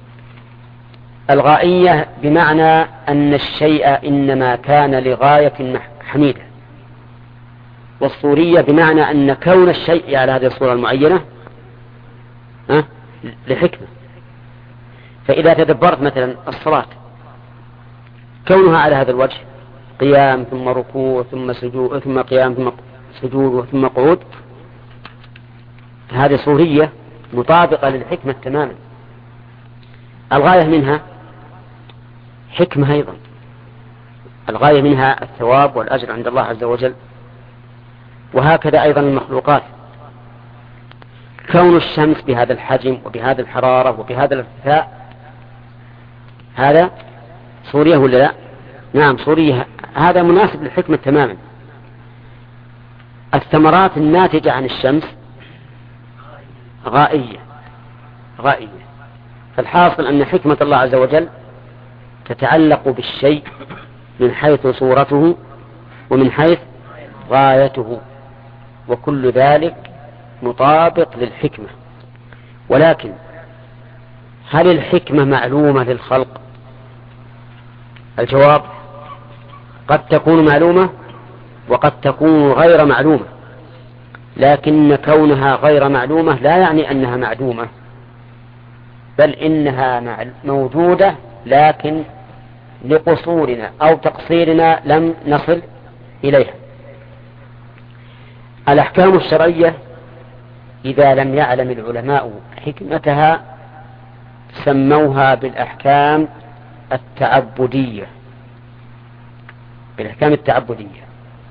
الغائية بمعنى أن الشيء إنما كان لغاية حميدة، والصورية بمعنى أن كون الشيء على هذه الصورة المعينة أه؟ لحكمة. فإذا تدبرت مثلا الصلاة كونها على هذا الوجه، قيام ثم ركوع ثم سجود ثم قيام ثم سجود ثم قعود، هذه صورية مطابقة للحكمة تماما. الغاية منها حكمة أيضا، الغاية منها الثواب والأجر عند الله عز وجل. وهكذا أيضا المخلوقات، كون الشمس بهذا الحجم وبهذا الحرارة وبهذا الارتفاع هذا صورية ولا لا؟ نعم صورية، هذا مناسب للحكمة تماما. الثمرات الناتجة عن الشمس غائية غائية. فالحاصل أن حكمة الله عز وجل تتعلق بالشيء من حيث صورته ومن حيث غايته، وكل ذلك مطابق للحكمة. ولكن هل الحكمة معلومة للخلق؟ الجواب: قد تكون معلومة وقد تكون غير معلومة، لكن كونها غير معلومة لا يعني أنها معدومة، بل إنها موجودة، لكن لقصورنا أو تقصيرنا لم نصل إليها. الأحكام الشرعية إذا لم يعلم العلماء حكمتها سموها بالأحكام التعبدية، بالأحكام التعبدية.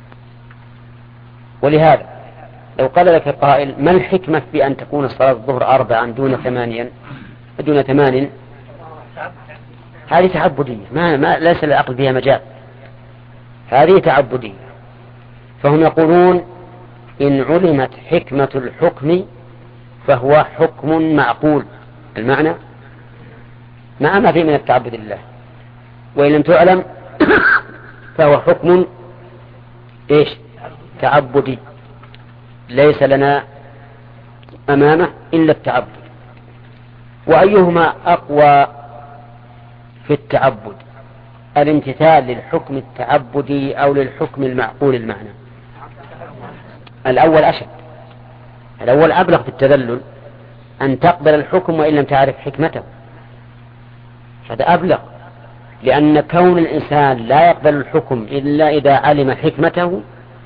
ولهذا لو قال لك قائل: ما الحكمة في أن تكون صلاة الظهر أربعا دون ثمانيا دون ثمان؟ هذه تعبدية، ما, ما ليس للعقل فيها مجال، هذه تعبدية. فهم يقولون: إن علمت حكمة الحكم فهو حكم معقول المعنى مع ما فيه من التعبد لله، وإن لم تعلم فهو حكم إيش؟ تعبدي، ليس لنا أمامه إلا التعبد. وأيهما أقوى في التعبد، الامتثال للحكم التعبدي أو للحكم المعقول المعنى؟ الأول أشد، الأول أبلغ في التذلل، أن تقبل الحكم وإن لم تعرف حكمته، هذا أبلغ، لأن كون الإنسان لا يقبل الحكم إلا إذا علم حكمته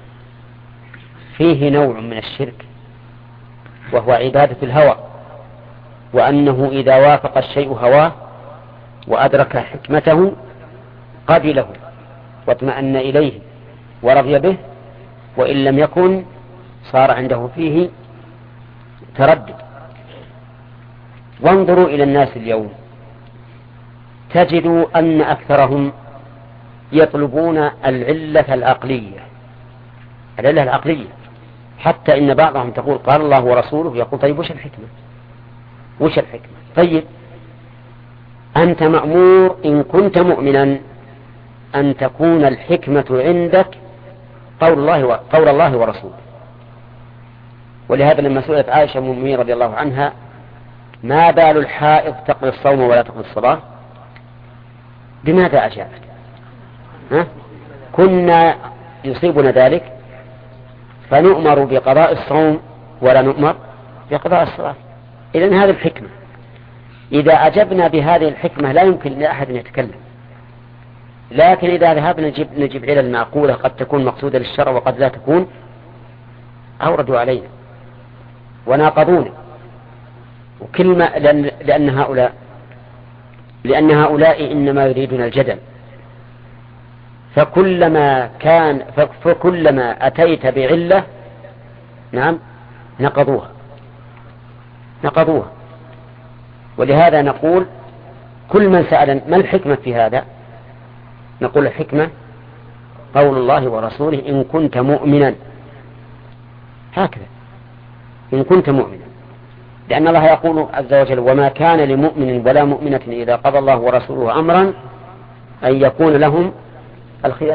فيه نوع من الشرك، وهو عبادة الهوى، وأنه إذا وافق الشيء هواه وأدرك حكمته قبله واطمأن إليه ورضي به، وإن لم يكن صار عنده فيه تردد. وانظروا إلى الناس اليوم تجدوا أن أكثرهم يطلبون العلة العقلية العلة العقلية. حتى إن بعضهم تقول قال الله ورسوله، يقول طيب وش الحكمة؟ وش الحكمة؟ طيب أنت مأمور إن كنت مؤمنا أن تكون الحكمة عندك قول الله و... قول الله ورسوله. ولهذا لما سئلت عائشة أم المؤمنين رضي الله عنها ما بال الحائض تقضي الصوم ولا تقضي الصلاة، بماذا أجابت؟ ها؟ كنا يصيبنا ذلك فنؤمر بقضاء الصوم ولا نؤمر بقضاء الصلاة. إذن هذه الحكمة. إذا أجبنا بهذه الحكمة لا يمكن لأحد أن يتكلم. لكن إذا ذهبنا نجيب, نجيب علل معقولة قد تكون مقصودة للشرع وقد لا تكون، أوردوا علينا وناقضونا. وكلمة لأن, لأن هؤلاء لأن هؤلاء إنما يريدون الجدل، فكلما كان فكلما أتيت بعلة نعم نقضوها نقضوها. ولهذا نقول كل من سأل ما الحكمة في هذا نقول الحكمة قول الله ورسوله إن كنت مؤمنا. هكذا إن كنت مؤمنا، لأن الله يقول عز وجل وما كان لمؤمن ولا مؤمنة إذا قضى الله ورسوله أمرا أن يكون لهم الخير.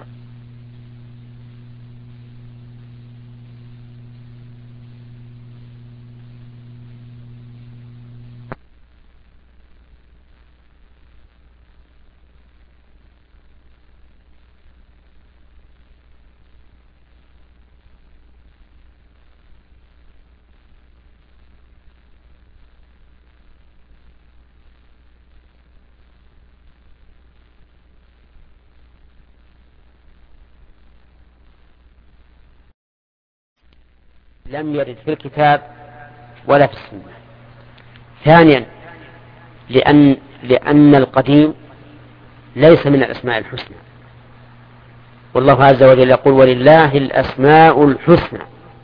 لم يرد في الكتاب ولا في السنة. ثانيا لأن, لأن القديم ليس من الأسماء الحسنى، والله عز وجل يقول ولله الأسماء الحسنى.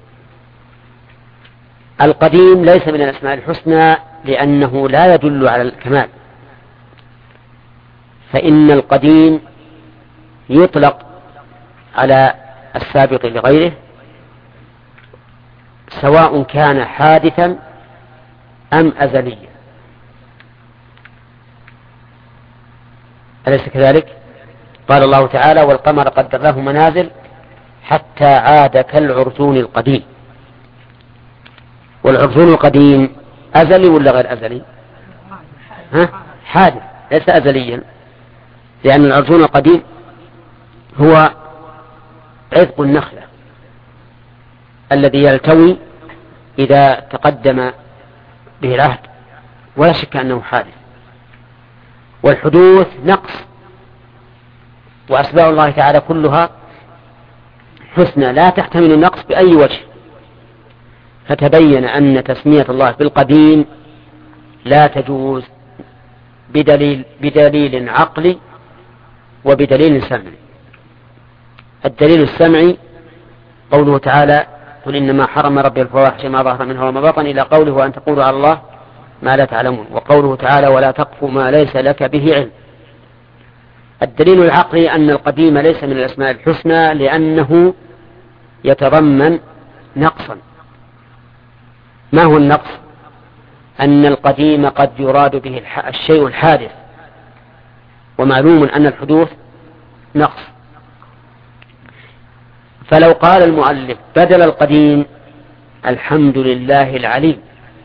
القديم ليس من الأسماء الحسنى لأنه لا يدل على الكمال، فإن القديم يطلق على السابق لغيره سواء كان حادثا أم أزليا. أليس كذلك؟ قال الله تعالى والقمر قدرناه منازل حتى عاد كالعرجون القديم. والعرجون القديم أزلي ولا غير أزلي؟ ها؟ حادث ليس أزليا، لأن العرجون القديم هو عذق النخلة الذي يلتوي إذا تقدم به العهد، ولا شك أنه حادث. والحدوث نقص، وأسماء الله تعالى كلها حسنى لا تحتمل النقص بأي وجه، فتبين أن تسمية الله بالقديم لا تجوز بدليل, بدليل عقلي وبدليل سمعي. الدليل السمعي قوله تعالى قل إنما حرم ربي الفواحش ما ظهر منها وما بطن إلى قوله وأن تقولوا على الله ما لا تعلمون، وقوله تعالى ولا تقف ما ليس لك به علم. الدليل العقلي أن القديم ليس من الأسماء الحسنى لأنه يتضمن نقصا. ما هو النقص؟ أن القديم قد يراد به الشيء الحادث، ومعلوم أن الحدوث نقص. فلو قال المؤلف بدل القديم الحمد لله العليم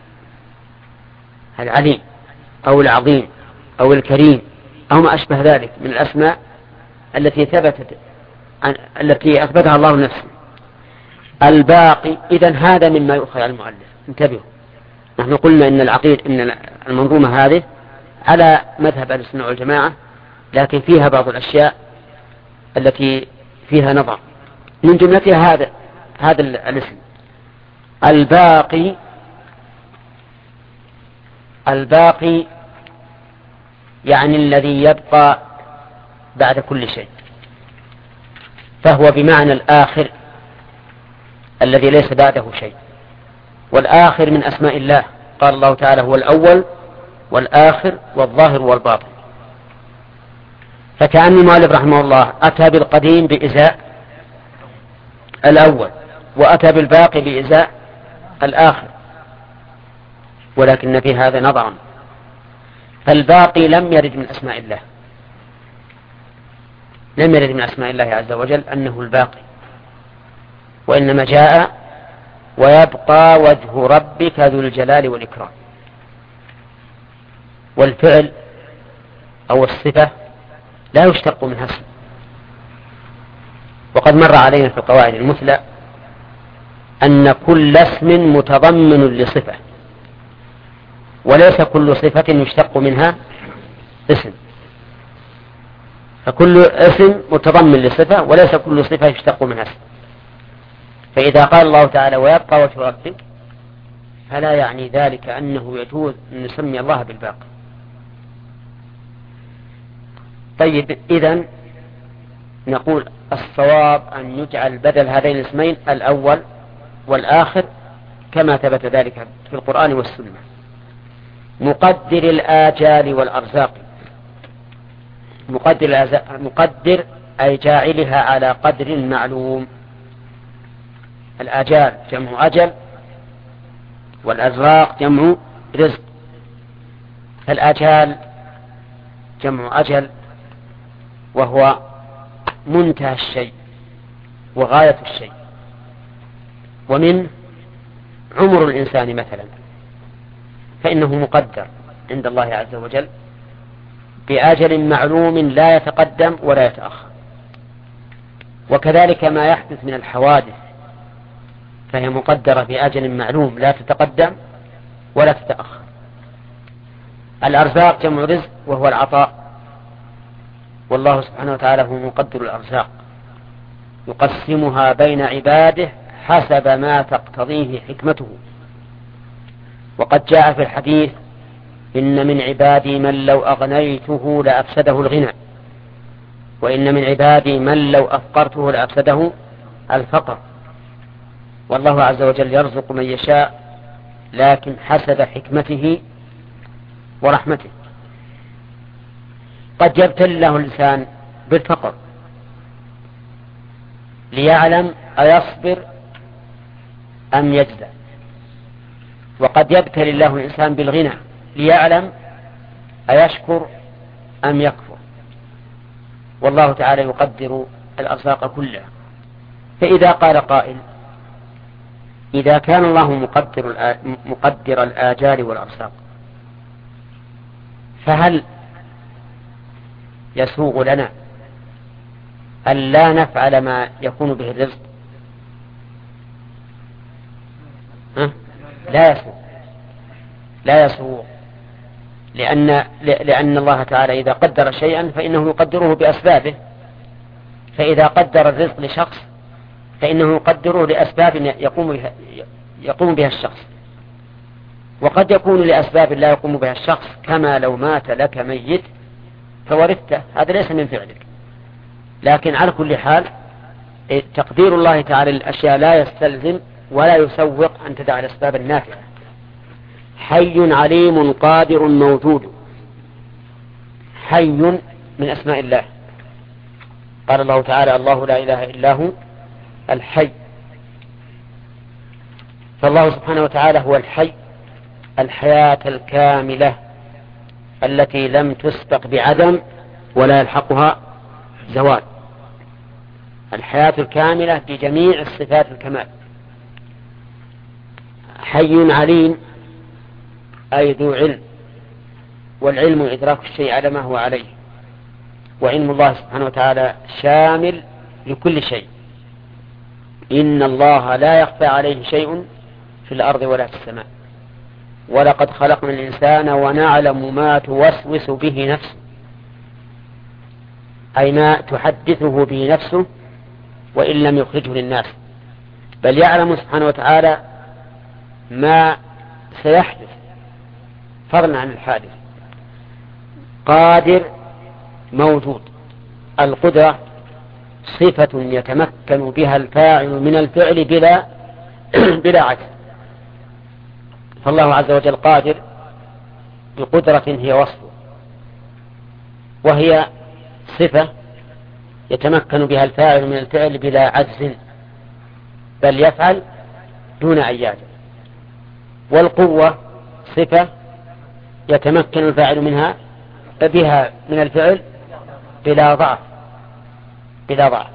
العليم أو العظيم أو الكريم أو ما أشبه ذلك من الأسماء التي ثبتت التي أثبتها الله نفسه الباقي، إذن هذا مما يؤخذ على المؤلف. انتبهوا، نحن قلنا إن العقيد إن المنظومة هذه على مذهب أهل السنة والجماعة، لكن فيها بعض الأشياء التي فيها نظر، من جملتها هذا هذا الاسم الباقي. الباقي يعني الذي يبقى بعد كل شيء، فهو بمعنى الآخر الذي ليس بعده شيء. والآخر من أسماء الله، قال الله تعالى هو الأول والآخر والظاهر والباطن. فكأن المؤلف رحمه الله أتى بالقديم بإزاء الأول وأتى بالباقي بإزاء الآخر، ولكن في هذا نظرا، فالباقي لم يرد من أسماء الله، لم يرد من أسماء الله عز وجل أنه الباقي، وإنما جاء ويبقى وجه ربك ذو الجلال والإكرام. والفعل أو الصفة لا يشتق منها اسم، وقد مر علينا في القواعد المثلى أن كل اسم متضمن لصفة، وليس كل صفة يشتق منها اسم، فكل اسم متضمن لصفة وليس كل صفة يشتق منها اسم. فإذا قال الله تعالى ويبقى وجه ربك فلا يعني ذلك أنه يجوز أن نسمي الله بالباقي. طيب، إذن نقول الصواب أن يجعل بدل هذين الاسمين الأول والآخر كما ثبت ذلك في القرآن والسنة. مقدر الآجال والأرزاق، مقدر, مقدر أي جاعلها على قدر معلوم. الآجال جمع أجل، والأرزاق جمع رزق. فالآجال جمع أجل، وهو منتهى الشيء وغاية الشيء، ومن عمر الإنسان مثلا، فإنه مقدر عند الله عز وجل بأجل معلوم لا يتقدم ولا يتأخر. وكذلك ما يحدث من الحوادث فهي مقدرة بأجل معلوم لا تتقدم ولا تتأخر. الأرزاق جمع رزق وهو العطاء، والله سبحانه وتعالى هو مقدر الأرزاق، يقسمها بين عباده حسب ما تقتضيه حكمته. وقد جاء في الحديث إن من عبادي من لو أغنيته لأفسده الغنى، وإن من عبادي من لو أفقرته لأفسده الفقر. والله عز وجل يرزق من يشاء لكن حسب حكمته ورحمته. قد يبتلي له الإنسان بالفقر ليعلم أيصبر أم يجزع، وقد يبتلي الله الإنسان بالغنى ليعلم أيشكر أم يكفر. والله تعالى يقدر الأرزاق كلها. فإذا قال قائل إذا كان الله مقدر, مقدر الآجال والأرزاق فهل يسوغ لنا أن لا نفعل ما يكون به الرزق؟ ها؟ لا يسوغ، لا يسوغ، لأن, لأن الله تعالى إذا قدر شيئا فإنه يقدره بأسبابه. فإذا قدر الرزق لشخص فإنه يقدره لأسباب يقوم بها, يقوم بها الشخص، وقد يكون لأسباب لا يقوم بها الشخص، كما لو مات لك ميت فورثته، هذا ليس من فعلك. لكن على كل حال تقدير الله تعالى للأشياء لا يستلزم ولا يسوق أن تدع الأسباب النافعة. حي عليم قادر موجود. حي من أسماء الله، قال الله تعالى الله لا إله إلا هو الحي. فالله سبحانه وتعالى هو الحي، الحياة الكاملة التي لم تسبق بعدم ولا يلحقها زوال، الحياة الكاملة بجميع الصفات الكمال. حي عليم أي ذو علم، والعلم إدراك الشيء على ما هو عليه، وعلم الله سبحانه وتعالى شامل لكل شيء. إن الله لا يخفى عليه شيء في الأرض ولا في السماء. ولقد خلقنا الإنسان ونعلم ما توسوس به نفسه، أي ما تحدثه به نفسه وإن لم يخرجه للناس، بل يعلم سبحانه وتعالى ما سيحدث فضلا عن الحادث. قادر موجود. القدرة صفة يتمكن بها الفاعل من الفعل بلا بلا عجز، فالله عز وجل قادر بقدرة هي وصفه، وهي صفة يتمكن بها الفاعل من الفعل بلا عجز. بل يفعل دون أن يعجز. والقوة صفة يتمكن الفاعل منها بها من الفعل بلا ضعف بلا ضعف.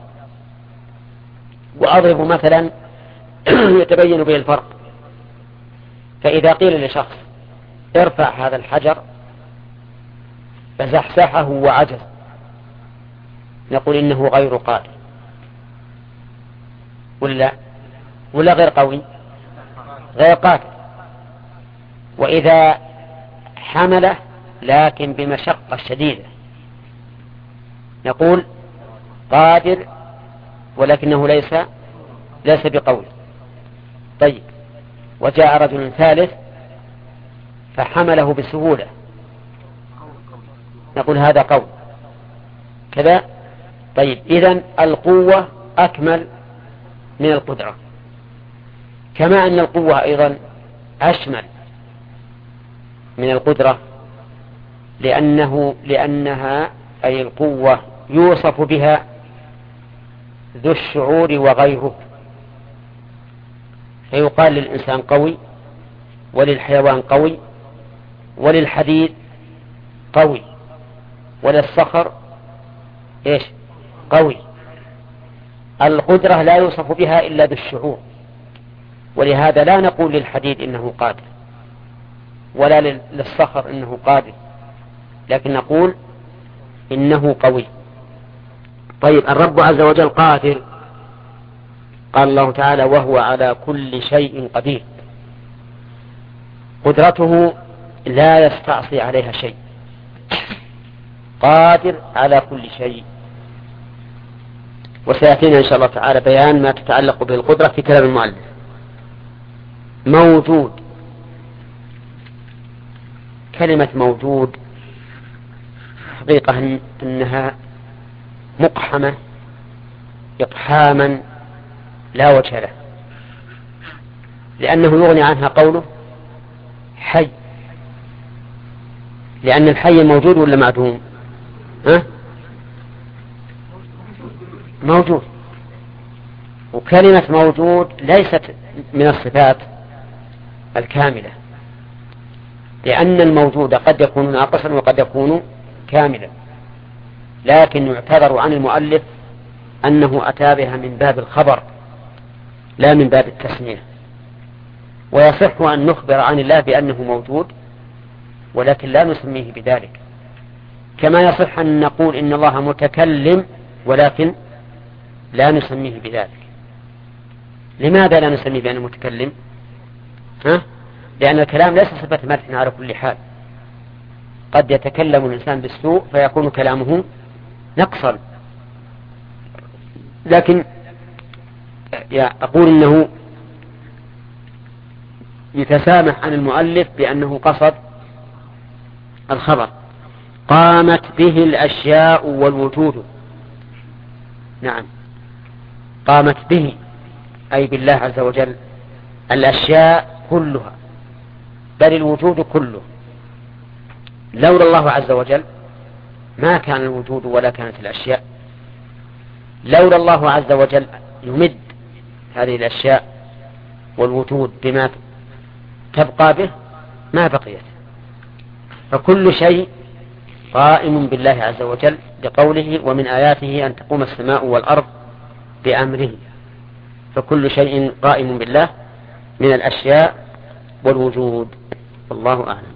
وأضرب مثلا يتبين به الفرق. فإذا قيل لشخص ارفع هذا الحجر فزحزحه وعجز، نقول إنه غير قادر ولا ولا غير قوي؟ غير قادر. وإذا حمله لكن بمشقة شديدة نقول قادر ولكنه ليس ليس بقوي. طيب، وجاء رجل ثالث فحمله بسهولة نقول هذا قوي كذا. طيب، إذن القوة أكمل من القدرة، كما أن القوة أيضا أشمل من القدرة، لأنه لأنها أي القوة يوصف بها ذو الشعور وغيره، فيقال للإنسان قوي، وللحيوان قوي، وللحديد قوي، وللصخر إيش؟ قوي. القدرة لا يوصف بها إلا ذو الشعور، ولهذا لا نقول للحديد إنه قادر ولا للصخر إنه قادر، لكن نقول إنه قوي. طيب، الرب عز وجل قادر، قال الله تعالى وهو على كل شيء قدير. قدرته لا يستعصي عليها شيء، قادر على كل شيء. وسيأتينا إن شاء الله تعالى بيان ما تتعلق به القدرة في كلام المؤلف. موجود، كلمة موجود حقيقة أنها مقحمة إقحاما لا وجه له، لأنه يغني عنها قوله حي، لأن الحي موجود ولا معدوم؟ ها؟ موجود. وكلمة موجود ليست من الصفات الكاملة، لأن الموجود قد يكون ناقصا وقد يكون كاملا، لكن يعتذر عن المؤلف أنه أتى بها من باب الخبر لا من باب التسمية. ويصح أن نخبر عن الله بأنه موجود ولكن لا نسميه بذلك، كما يصح أن نقول إن الله متكلم ولكن لا نسميه بذلك. لماذا لا نسميه بأنه متكلم؟ ها؟ لأن الكلام ليس صفة مدح على كل حال، قد يتكلم الإنسان بالسوء فيكون كلامه نقصا. لكن أقول إنه يتسامح عن المؤلف بأنه قصد الخبر. قامت به الأشياء والوجود. نعم، قامت به أي بالله عز وجل الأشياء كلها، بل الوجود كله. لولا الله عز وجل ما كان الوجود ولا كانت الأشياء. لولا الله عز وجل يمد هذه الأشياء والوجود بما تبقى به ما بقيت. فكل شيء قائم بالله عز وجل لقوله ومن آياته أن تقوم السماء والأرض بأمره. فكل شيء قائم بالله من الأشياء والوجود. والله أعلم.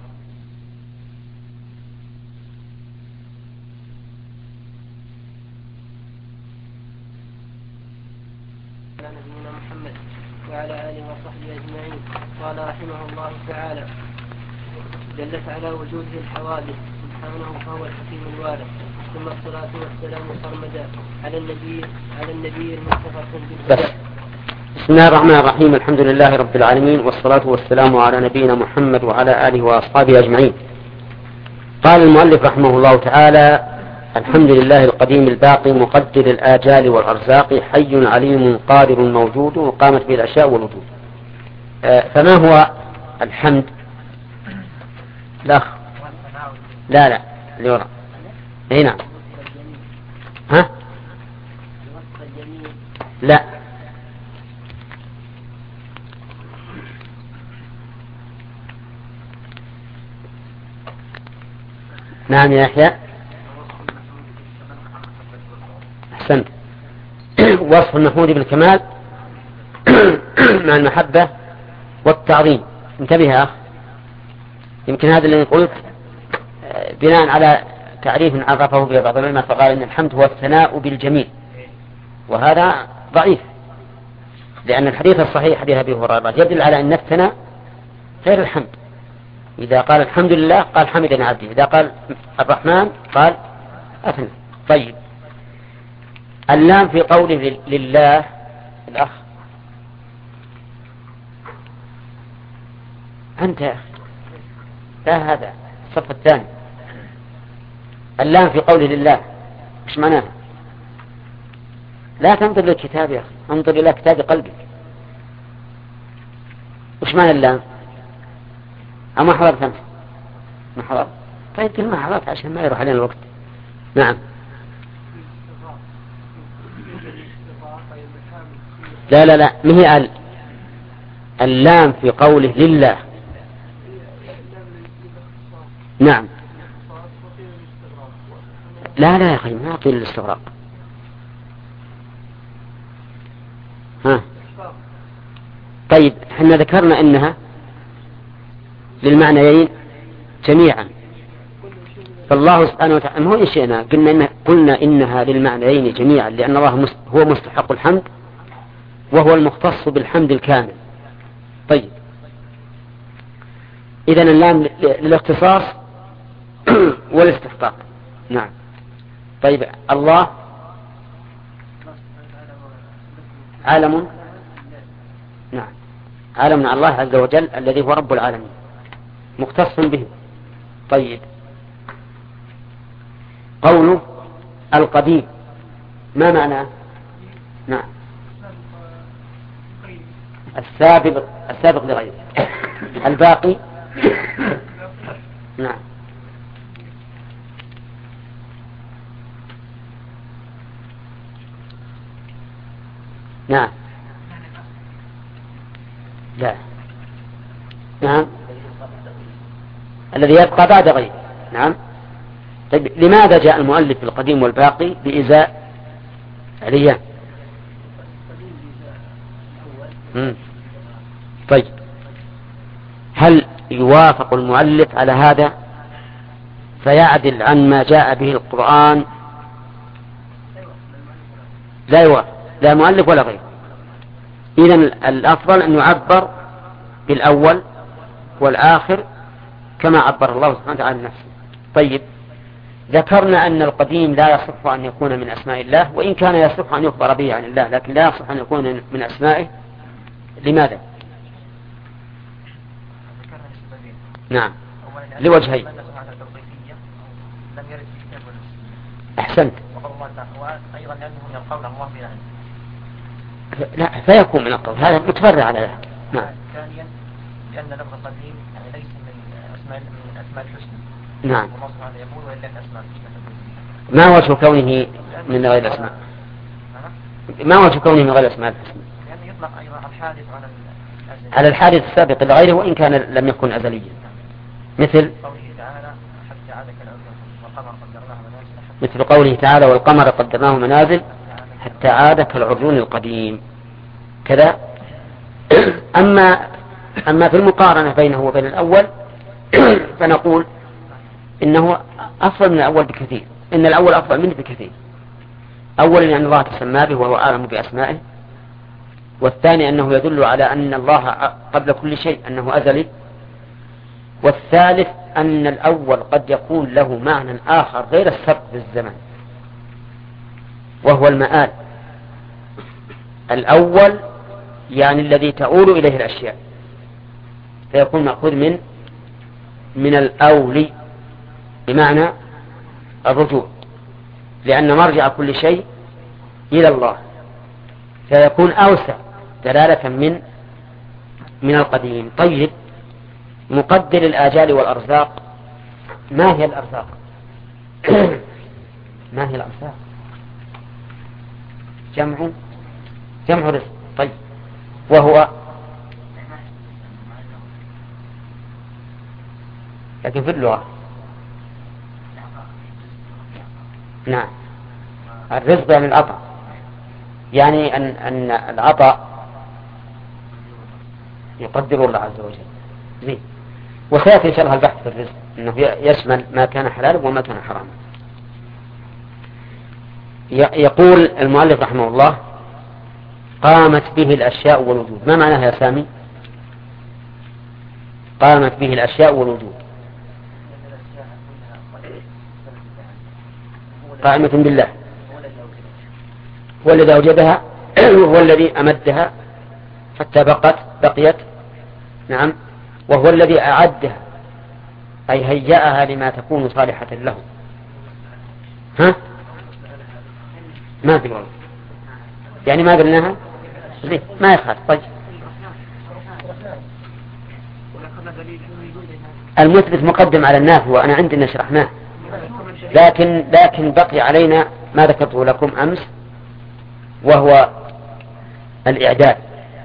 على نبينا محمد وعلى آله وصحبه أجمعين. قال رحمه الله تعالى دلت على وجوده الحوادث سبحانه فهو الحكيم الوارث. ثم الصلاة والسلام سرمدا على النبي على النبي المصطفى بالهدى. بسم الله الرحمن الرحيم. الحمد لله رب العالمين، والصلاة والسلام على نبينا محمد وعلى آله وأصحابه أجمعين. قال المؤلف رحمه الله تعالى الحمد لله القديم الباقي مقدر الآجال والأرزاق، حي عليم قادر موجود، وقامت به الأشياء والوجود. آه فما هو الحمد؟ لا لا لا اللي وراء هنا. ها؟ لا نعم يا يحيى. أحسنت. وصف المحمود بالكمال مع المحبة والتعظيم. انتبه يا أخ، يمكن هذا اللي قلت بناء على تعريف عرفه به بعض العلماء فقال إن الحمد هو الثناء بالجميل، وهذا ضعيف، لأن الحديث الصحيح حديث أبي هريرة يدل على أن الثناء غير الحمد. إذا قال الحمد لله قال حمدنا عبدي، إذا قال الرحمن قال أثنى. طيب، اللام في قوله لله الأخ أنت يا أخي، لا هذا الصف الثاني. اللام في قوله لله إيش معناه؟ لا تنظر للكتاب يا أخي، انظر إلى كتاب قلبك. إيش معنى اللام؟ أما حضرت أنت؟ ما حضرت؟ طيب كل ما حضرت عشان ما يروح علينا الوقت. نعم. لا لا لا ما هي ال... اللام في قوله لله. نعم. لا لا يا أخي ما أعطي الاستغراق. ها طيب احنا ذكرنا انها للمعنيين جميعا، فالله سبحانه وتعالى ما هو شيئنا قلنا إنها قلنا انها للمعنيين جميعا، لان الله هو مستحق الحمد وهو المختص بالحمد الكامل. طيب اذا اللام للاختصاص والاستحقاق. نعم. طيب الله عالم، نعم عالم على الله عز وجل الذي هو رب العالمين مختص به. طيب قوله القديم ما معناه؟ نعم السابق السابق لغيره. الباقي نعم نعم لا نعم الذي يبقى بعد غيره. نعم. طيب لماذا جاء المؤلف بالقديم والباقي بإزاء عليان؟ طيب هل يوافق المؤلف على هذا فيعدل عن ما جاء به القرآن؟ لا يوافق، لا مؤلف ولا غيره. إذن الأفضل أن يعبر بالأول والآخر كما عبر الله سبحانه وتعالى نفسه. طيب ذكرنا أن القديم لا يصح أن يكون من أسماء الله، وإن كان يصح أن يخبر به عن الله، لكن لا يصح أن يكون من أسمائه. لماذا؟ نعم لوجهين. أحسنت. وأيضا لأنه من القول الله بلا علم. لا فيكون من القول، هذا متفرع على ذلك. نعم. ثانيا لأن لفظ القديم يعني ليس من أسماء من أسماء الحسنى. نعم. والله سبحانه يقول وإلا أسماء الحسنى. ما وجه كونه من غير الأسماء؟ ما وجه كونه من غير الأسماء الحسنى؟ يعني يطلق أيضا الحادث على الأزلي. على الحادث السابق لغيره وإن كان لم يكن أزليا. مثل قوله تعالى حتى عاد كالعرجون والقمر قدرناه منازل. مثل قوله تعالى والقمر قدرناه منازل حتى عاد كالعرجون القديم كذا. أما أما في المقارنة بينه وبين الأول فنقول إنه أفضل من الأول بكثير، إن الأول أفضل منه بكثير. أولا أن الله تسمى به وهو أعلم بأسمائه، والثاني أنه يدل على أن الله قبل كل شيء أنه أزلي، والثالث أن الأول قد يكون له معنى آخر غير السبق في الزمن وهو المآل. الأول يعني الذي تعود إليه الأشياء، فيكون مأخوذ من من الأول بمعنى الرجوع، لأن مرجع كل شيء إلى الله، فيكون أوسع دلالة من من القديم. طيب مقدر الآجال والأرزاق، ما هي الأرزاق؟ ما هي الأرزاق؟ جمع جمع رزق. طيب وهو لكن في اللغة نعم، الرزق يعني العطاء، يعني أن أن العطاء يقدر الله عز وجل. زين. وسيأتي إن شاء الله البحث في الرزق أنه يشمل ما كان حلالا وما كان حراما. يقول المؤلف رحمه الله: قامت به الأشياء والوجود. ما معناها يا سامي؟ قامت به الأشياء والوجود. قائمة بالله، هو الذي أوجدها وهو الذي أمدها حتى بقت بقيت. نعم. وهو الذي أعدها أي هيأها لما تكون صالحة له. ها؟ ما في والله، يعني ما قلناها ليه؟ ما يخالف. طيب، المثبت مقدم على النافي وأنا عندي نشرحناه، لكن لكن بقي علينا ما ذكرته لكم أمس وهو الإعداد.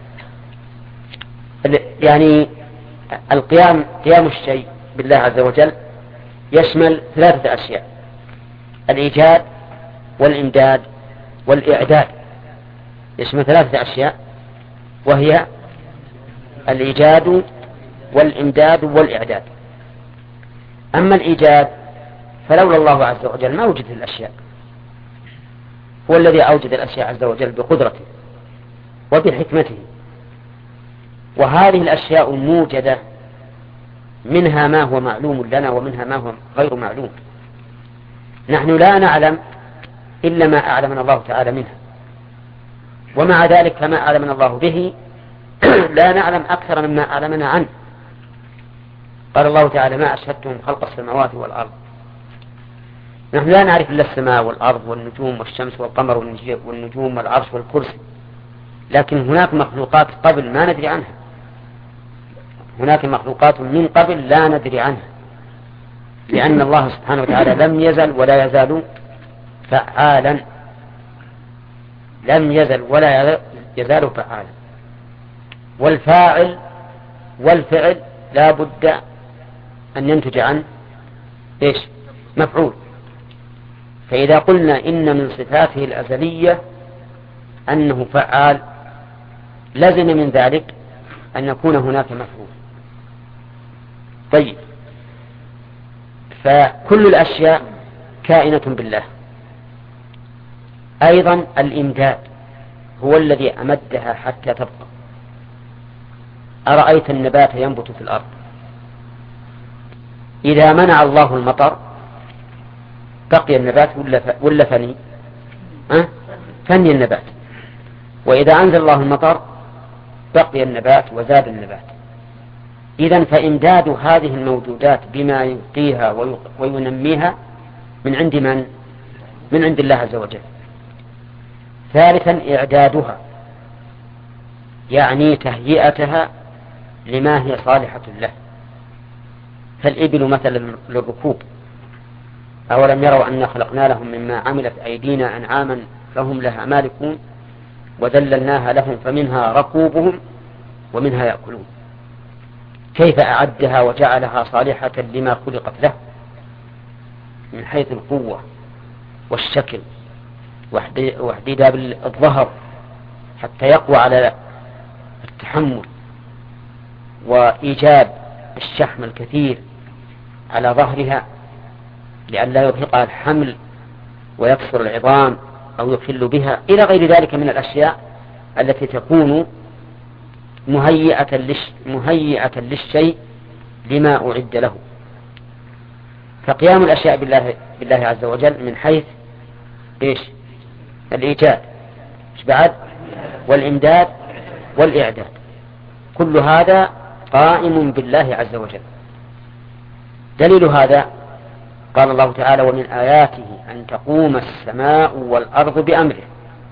يعني القيام قيام الشيء بالله عز وجل يشمل ثلاثة أشياء: الإيجاد والإمداد والإعداد. يشمل ثلاثة أشياء وهي الإيجاد والإمداد والإعداد. أما الإيجاد فلولا الله عز وجل ما وجدت الأشياء، هو الذي أوجد الأشياء عز وجل بقدرته وبحكمته. وهذه الأشياء موجدة، منها ما هو معلوم لنا ومنها ما هو غير معلوم. نحن لا نعلم إلا ما أعلمنا الله تعالى منها، ومع ذلك كما أعلمنا الله به لا نعلم أكثر مما أعلمنا عنه. قال الله تعالى: ما أشهدتهم خلق السماوات والأرض. نحن لا نعرف إلا السماء والأرض والنجوم والشمس والقمر والنجوم والعرش والكرسي، لكن هناك مخلوقات قبل ما ندري عنها، هناك مخلوقات من قبل لا ندري عنها، لأن الله سبحانه وتعالى لم يزل ولا يزال فعالا، لم يزل ولا يزال فعالا. والفاعل والفعل لا بد أن ينتج عنه إيش؟ مفعول. فإذا قلنا إن من صفاته الأزلية أنه فعال، لازم من ذلك أن يكون هناك مفعول. طيب، فكل الأشياء كائنة بالله. أيضا الإمداد هو الذي أمدها حتى تبقى. أرأيت النبات ينبت في الأرض، إذا منع الله المطر بقي النبات ولا فني؟ أه؟ فني النبات. وإذا أنزل الله المطر بقي النبات وزاد النبات. إذن فإمداد هذه الموجودات بما يبقيها وينميها من عند من؟ من عند الله عز وجل. ثالثا إعدادها، يعني تهيئتها لما هي صالحة له. فالإبل مثلا للركوب، أولم يروا أن خلقنا لهم مما عملت أيدينا أنعاما فهم لها مالكون وذللناها لهم فمنها ركوبهم ومنها يأكلون. كيف أعدها وجعلها صالحة لما خلقت له من حيث القوة والشكل واحتداب الظهر حتى يقوى على التحمل، وإيجاب الشحم الكثير على ظهرها لئلا يرهقها الحمل ويكسر العظام أو يخل بها، إلى غير ذلك من الأشياء التي تكون مهيئة, للش... مهيئة للشيء لما أعد له. فقيام الأشياء بالله, بالله عز وجل من حيث إيش؟ الإيجاد، إيش بعد؟ والإمداد والإعداد، كل هذا قائم بالله عز وجل. دليل هذا قال الله تعالى: ومن آياته أن تقوم السماء والأرض بأمره.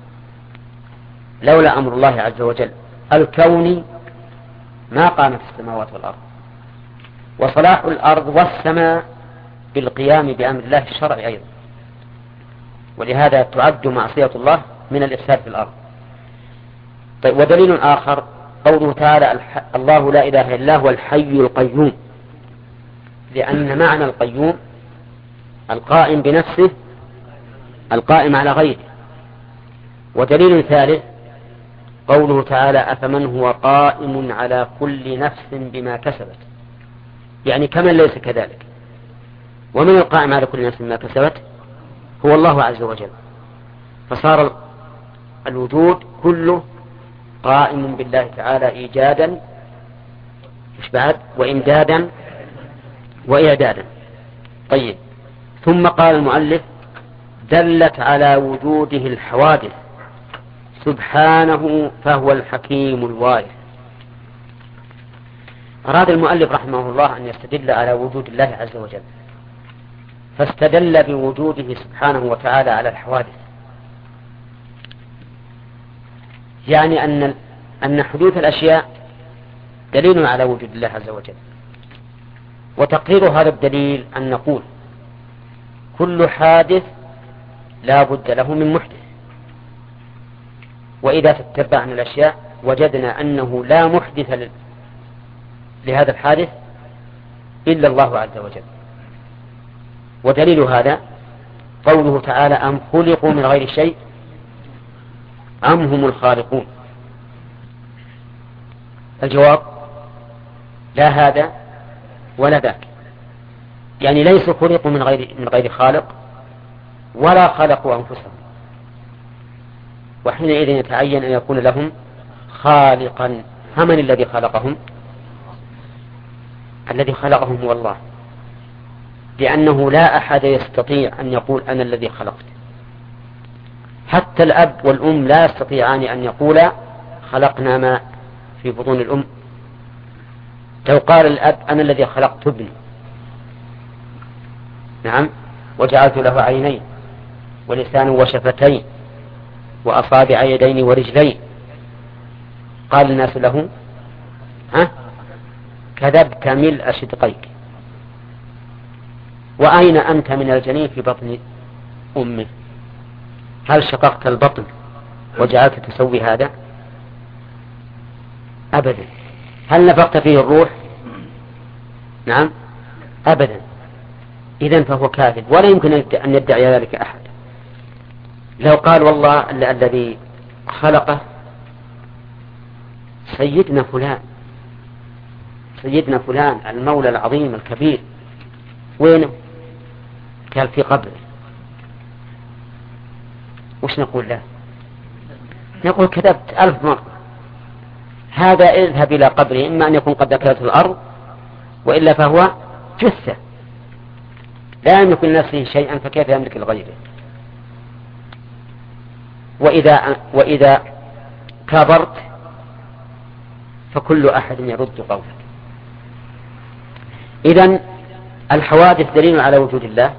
لولا أمر الله عز وجل الكوني ما قامت السماوات والأرض. وصلاح الأرض والسماء بالقيام بأمر الله الشرعي أيضا، ولهذا تعد معصية الله من الإفساد في الأرض. طيب، ودليل آخر قوله تعالى: الله لا إله إلا هو الحي القيوم، لأن معنى القيوم القائم بنفسه القائم على غيره. ودليل ثالث قوله تعالى أفمن هو قائم على كل نفس بما كسبت، يعني كمن ليس كذلك. ومن القائم على كل نفس بما كسبت هو الله عز وجل، فصار الوجود كله قائم بالله تعالى إيجادا مش بعد وإمدادا وإعدادا. طيب، ثم قال المؤلف دلت على وجوده الحوادث سبحانه فهو الحكيم الوارث. أراد المؤلف رحمه الله أن يستدل على وجود الله عز وجل، فاستدل بوجوده سبحانه وتعالى على الحوادث، يعني أن أن حدوث الأشياء دليل على وجود الله عز وجل. وتقرير هذا الدليل أن نقول كل حادث لا بد له من محدث، وإذا تتبعنا الأشياء وجدنا أنه لا محدث لهذا الحادث إلا الله عز وجل. ودليل هذا قوله تعالى أم خلقوا من غير شيء أم هم الخالقون. الجواب لا هذا ولا ذاك، يعني ليس خلقوا من غير من غير خالق ولا خلقوا أنفسهم، وحينئذ يتعين أن يكون لهم خالقا. فمن الذي خلقهم؟ الذي خلقهم هو الله، لأنه لا أحد يستطيع أن يقول أنا الذي خلقت. حتى الأب والأم لا يستطيعان أن يقولا خلقنا ما في بطون الأم. لو قال الأب أنا الذي خلقت ابني، نعم، وجعلت له عينين ولسان وشفتين وأصابع يدين ورجلين، قال الناس له ها كذبت ملء شدقيك، وأين أنت من الجنين في بطن أمه؟ هل شققت البطن وجعلت تسوي هذا؟ أبدا. هل نفخت فيه الروح؟ نعم، أبدا. إذن فهو كاذب، ولا يمكن أن يدعي ذلك أحد. لو قال والله الذي خلقه سيدنا فلان سيدنا فلان المولى العظيم الكبير، وينه؟ قال في قبره. وش نقول له؟ نقول كذبت ألف مرة. هذا اذهب إلى قبره، إما أن يكون قد أكلته الأرض وإلا فهو جثة لا يملك لنفسه شيئا، فكيف يملك لغيره؟ وإذا, وإذا كبرت فكل أحد يرد قولك. إذن الحوادث دليل على وجود الله.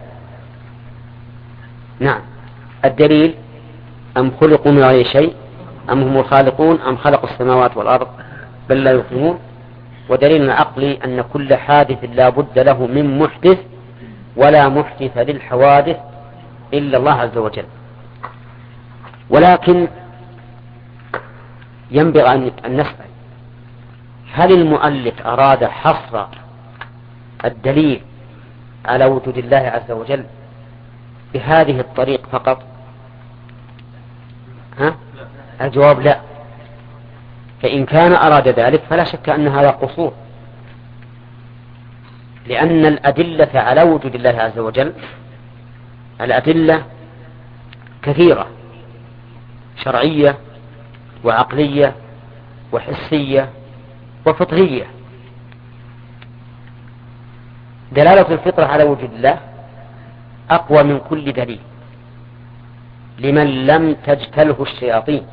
نعم، الدليل أم خلقوا من غير شيء أم هم الخالقون أم خلقوا السماوات والأرض بل لا يقيمون. ودليل عقلي أن كل حادث لا بد له من محدث، ولا محدث للحوادث إلا الله عز وجل. ولكن ينبغي أن نسأل هل المؤلف أراد حصر الدليل على وجود الله عز وجل بهذه الطريق فقط؟ ها؟ الجواب لا. فإن كان أراد ذلك فلا شك أن هذا قصور، لأن الأدلة على وجود الله عز وجل الأدلة كثيرة، شرعية وعقلية وحسية وفطرية. دلالة الفطرة على وجود الله أقوى من كل دليل لمن لم تجتله الشياطين.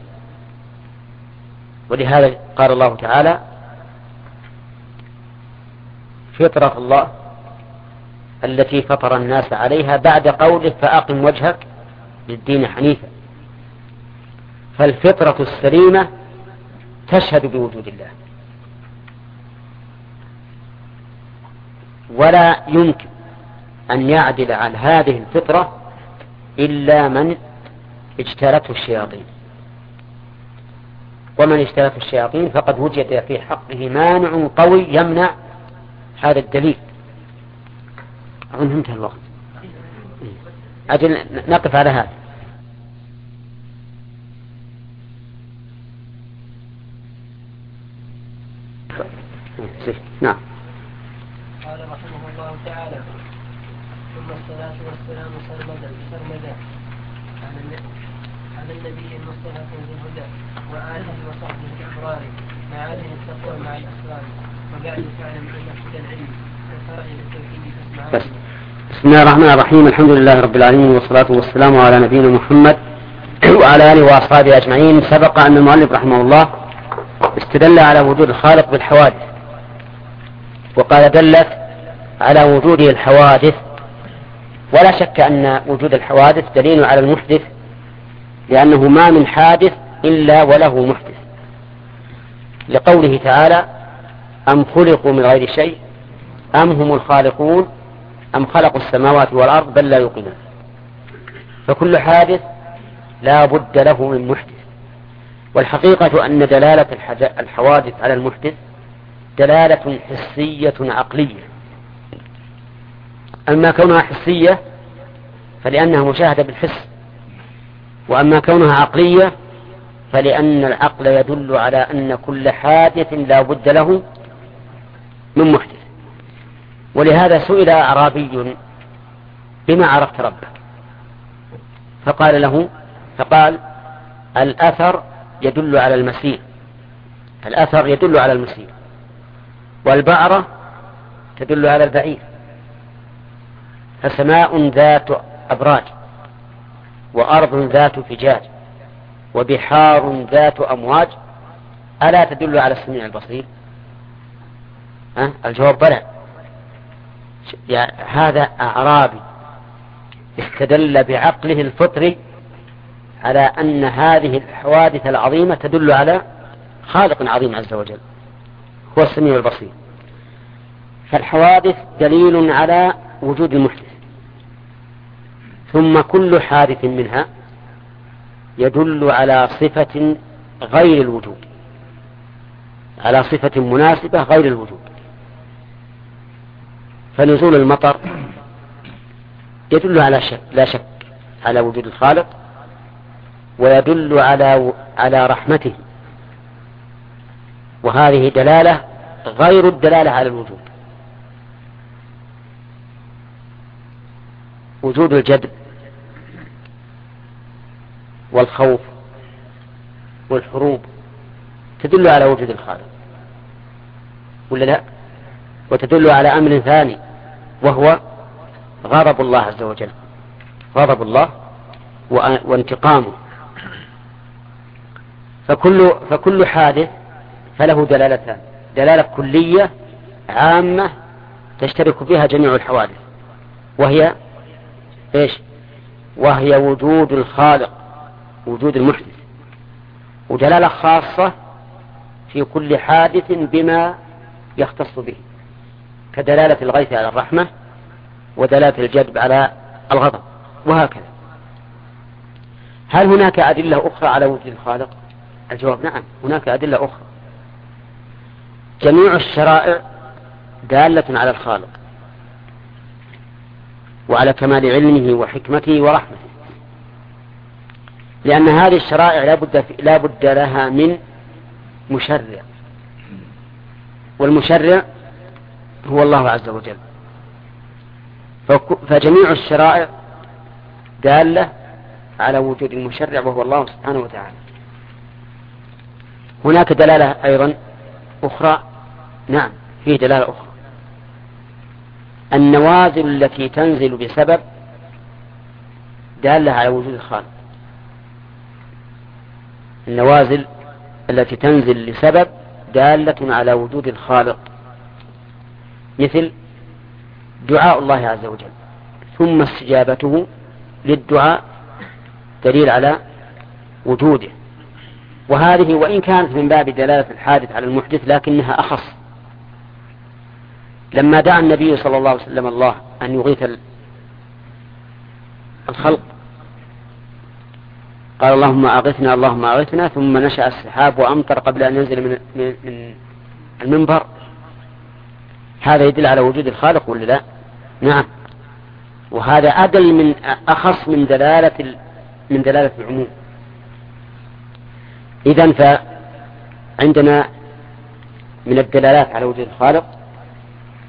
ولهذا قال الله تعالى فطرة الله التي فطر الناس عليها بعد قوله فأقم وجهك للدين حنيفا. فالفطرة السليمة تشهد بوجود الله، ولا يمكن أن يعدل عن هذه الفطرة إلا من اجتالته الشياطين. ومن اجتالته الشياطين فقد وجد في حقه مانع قوي يمنع هذا الدليل. أظن انتهى الوقت، أجل نقف على هذا. نعم. قال رحمه الله تعالى: ثم الصلاة والسلام سرمدا سرمدا على النبي المصطفى ذي الهدى وآله وصحبه الأبرار مع هذه التقوى مع الأسرار. وبعد فاعلم أن كل العلم كفائل التوحيد فاسمع. بسم الله الرحمن الرحيم. الحمد لله رب العالمين، والصلاة والسلام على نبينا محمد وعلى آله وأصحابه أجمعين. سبق أن المؤلف رحمه الله استدل على وجود الخالق بالحوادث، وقال دلت على وجوده الحوادث، ولا شك أن وجود الحوادث دليل على المحدث، لأنه ما من حادث إلا وله محدث، لقوله تعالى: أم خلقوا من غير شيء أم هم الخالقون أم خلقوا السماوات والأرض بل لا يوقنون. فكل حادث لا بد له من محدث. والحقيقة أن دلالة الحوادث على المحدث دلالة حسية عقلية. أما كونها حسية فلأنها مشاهدة بالحس، وأما كونها عقلية فلأن العقل يدل على أن كل حادث لا بد له من محدث. ولهذا سئل أعرابي: بما عرفت ربك؟ فقال له فقال: الأثر يدل على المسير، الأثر يدل على المسير، والبعرة تدل على البعير، فسماء ذات أبراج، وأرض ذات فجاج، وبحار ذات أمواج، ألا تدل على السميع البصير؟ أه؟ الجواب بلى. يعني هذا أعرابي استدل بعقله الفطري على أن هذه الحوادث العظيمة تدل على خالق عظيم عز وجل هو السميع البصير. فالحوادث دليل على وجود المحدث، ثم كل حادث منها يدل على صفة غير الوجود، على صفة مناسبة غير الوجود. فنزول المطر يدل على شك لا شك على وجود الخالق، ويدل على على رحمته، وهذه دلالة غير الدلالة على الوجود. وجود الجدب والخوف والحروب تدل على وجود الخالق، ولا لا؟ وتدل على أمر ثاني، وهو غضب الله عز وجل، غضب الله وانتقامه. فكل فكل حادث فله دلالتان: دلالة كلية عامة تشترك فيها جميع الحوادث، وهي ايش؟ وهي وجود الخالق، وجود المحدث. ودلالة خاصة في كل حادث بما يختص به، كدلالة الغيث على الرحمة، ودلالة الجدب على الغضب، وهكذا. هل هناك أدلة أخرى على وجود الخالق؟ الجواب: نعم، هناك أدلة أخرى. جميع الشرائع دالة على الخالق وعلى كمال علمه وحكمته ورحمته، لأن هذه الشرائع لا بد لا بد لها من مشرع، والمشرع هو الله عز وجل. فجميع الشرائع دالة على وجود المشرع وهو الله سبحانه وتعالى. هناك دلالة أيضا أخرى، نعم فيه دلالة أخرى: النوازل التي تنزل بسبب دالة على وجود الخالق. النوازل التي تنزل لسبب دالة على وجود الخالق، مثل دعاء الله عز وجل ثم استجابته للدعاء دليل على وجوده. وهذه وإن كانت من باب دلالة الحادث على المحدث لكنها أخص. لما دعا النبي صلى الله عليه وسلم الله أن يغيث الخلق قال: اللهم أغثنا اللهم أغثنا، ثم نشأ السحاب وأمطر قبل أن ينزل من, من المنبر. هذا يدل على وجود الخالق ولا لا؟ نعم. وهذا أدل من أخص من دلالة من دلالة العموم. إذن فعندنا من الدلالات على وجود الخالق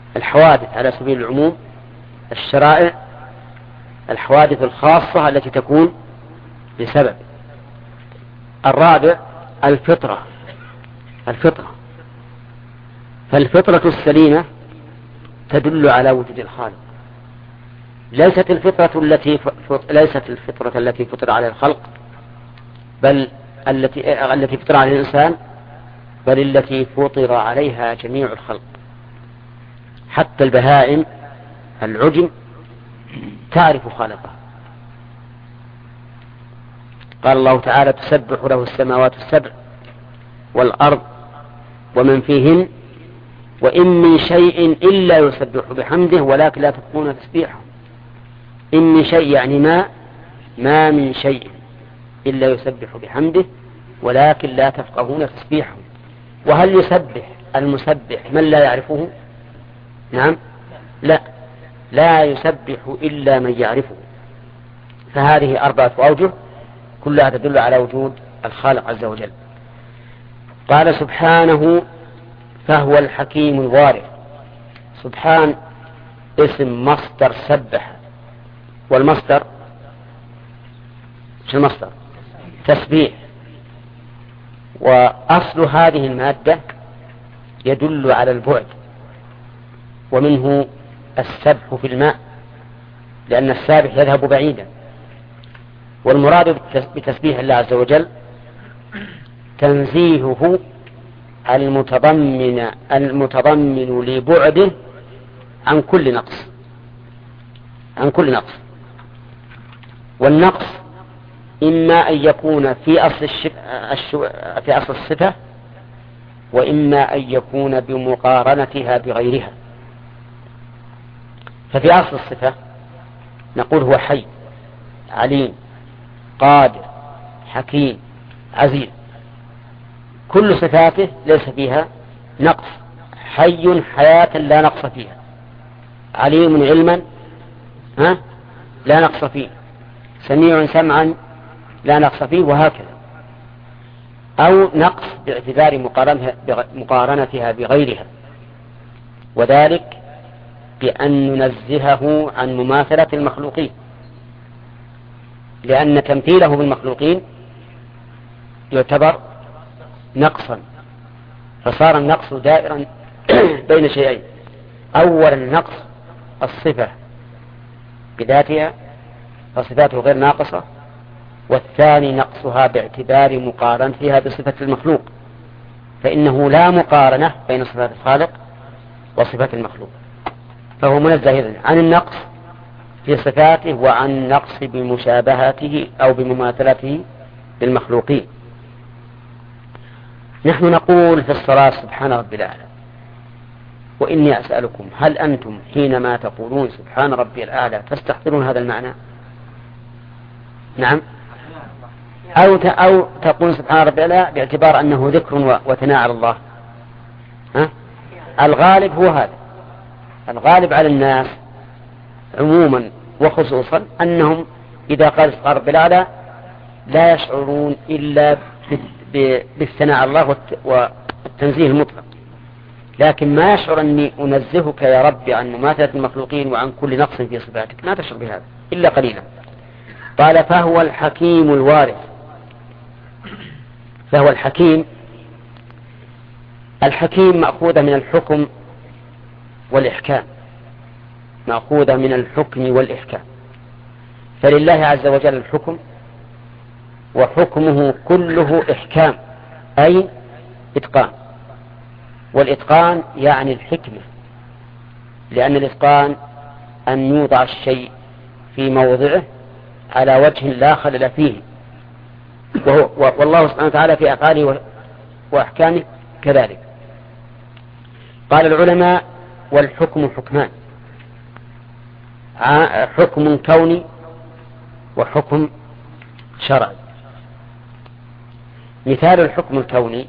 الحوادث على سبيل العموم الشرائع، الحوادث الخاصة التي تكون بسبب. الرابع الفطرة، الفطرة فالفطرة السليمة تدل على وجود الخالق، ليست الفطرة التي ف... ليست الفطرة التي فطر على الخلق، بل التي التي فطر على الإنسان، بل التي فطر عليها جميع الخلق. حتى البهائم العجم تعرف خالقها. قال الله تعالى: تسبح له السماوات السبع والأرض ومن فيهن وإن من شيء إلا يسبح بحمده ولكن لا تفقهون تسبيحه. إن من شيء يعني ما ما من شيء إلا يسبح بحمده ولكن لا تفقهون تسبيحه. وهل يسبح المسبح من لا يعرفه؟ نعم، لا لا يسبح إلا من يعرفه. فهذه أربعة أوجه كلها تدل على وجود الخالق عز وجل. قال سبحانه: فهو الحكيم الوارث. سبحان اسم مصدر سبح، والمصدر شو المصدر؟ تسبيح. وأصل هذه المادة يدل على البعد، ومنه السبح في الماء لأن السابح يذهب بعيدا. والمراد بتسبيح الله عز وجل تنزيهه المتضمن المتضمن لبعده عن كل نقص، عن كل نقص. والنقص إما أن يكون في أصل الشف... الشو... في أصل الصفة، وإما أن يكون بمقارنتها بغيرها. ففي أصل الصفة نقول هو حي، عليم، قادر، حكيم، عزيز. كل صفاته ليس فيها نقص. حي حياة لا نقص فيها، عليم علما ها لا نقص فيه، سميع سمعا لا نقص فيه، وهكذا. أو نقص باعتبار مقارنتها بغيرها، وذلك بأن ننزهه عن مماثلة المخلوقين، لأن تمثيله بالمخلوقين يعتبر نقصا. فصار النقص دائرا بين شيئين: أولا نقص الصفة بذاتها فصفاته غير ناقصة، والثاني نقصها باعتبار مقارنتها بصفة المخلوق، فإنه لا مقارنة بين صفات الخالق وصفات المخلوق. فهو منزه عن النقص في صفاته وعن النقص بمشابهته أو بمماثلته للمخلوقين. نحن نقول في الصلاة: سبحان ربي الأعلى. وإني أسألكم: هل أنتم حينما تقولون سبحان ربي الأعلى تستحضرون هذا المعنى؟ نعم. أو أو تقول سبحان ربي الأعلى باعتبار أنه ذكر وثناء على الله؟ ها؟ الغالب هو هذا. الغالب على الناس عموما وخصوصا أنهم إذا قال سبحان ربي الأعلى لا يشعرون إلا بالثناء على الله والتنزيه المطلق، لكن ما يشعر أني أنزهك يا ربي عن مماثلة المخلوقين وعن كل نقص في صفاتك، ما تشعر بهذا إلا قليلا. قال: فهو الحكيم الوارث. فهو الحكيم. الحكيم مأخوذة من الحكم والإحكام، مأخوذة من الحكم والإحكام. فلله عز وجل الحكم، وحكمه كله إحكام أي إتقان. والإتقان يعني الحكمة، لأن الإتقان أن يوضع الشيء في موضعه على وجه لا خلل فيه، وهو والله سبحانه وتعالى في أفعاله وأحكامه كذلك. قال العلماء: والحكم حكمان، حكم كوني وحكم شرعي. مثال الحكم الكوني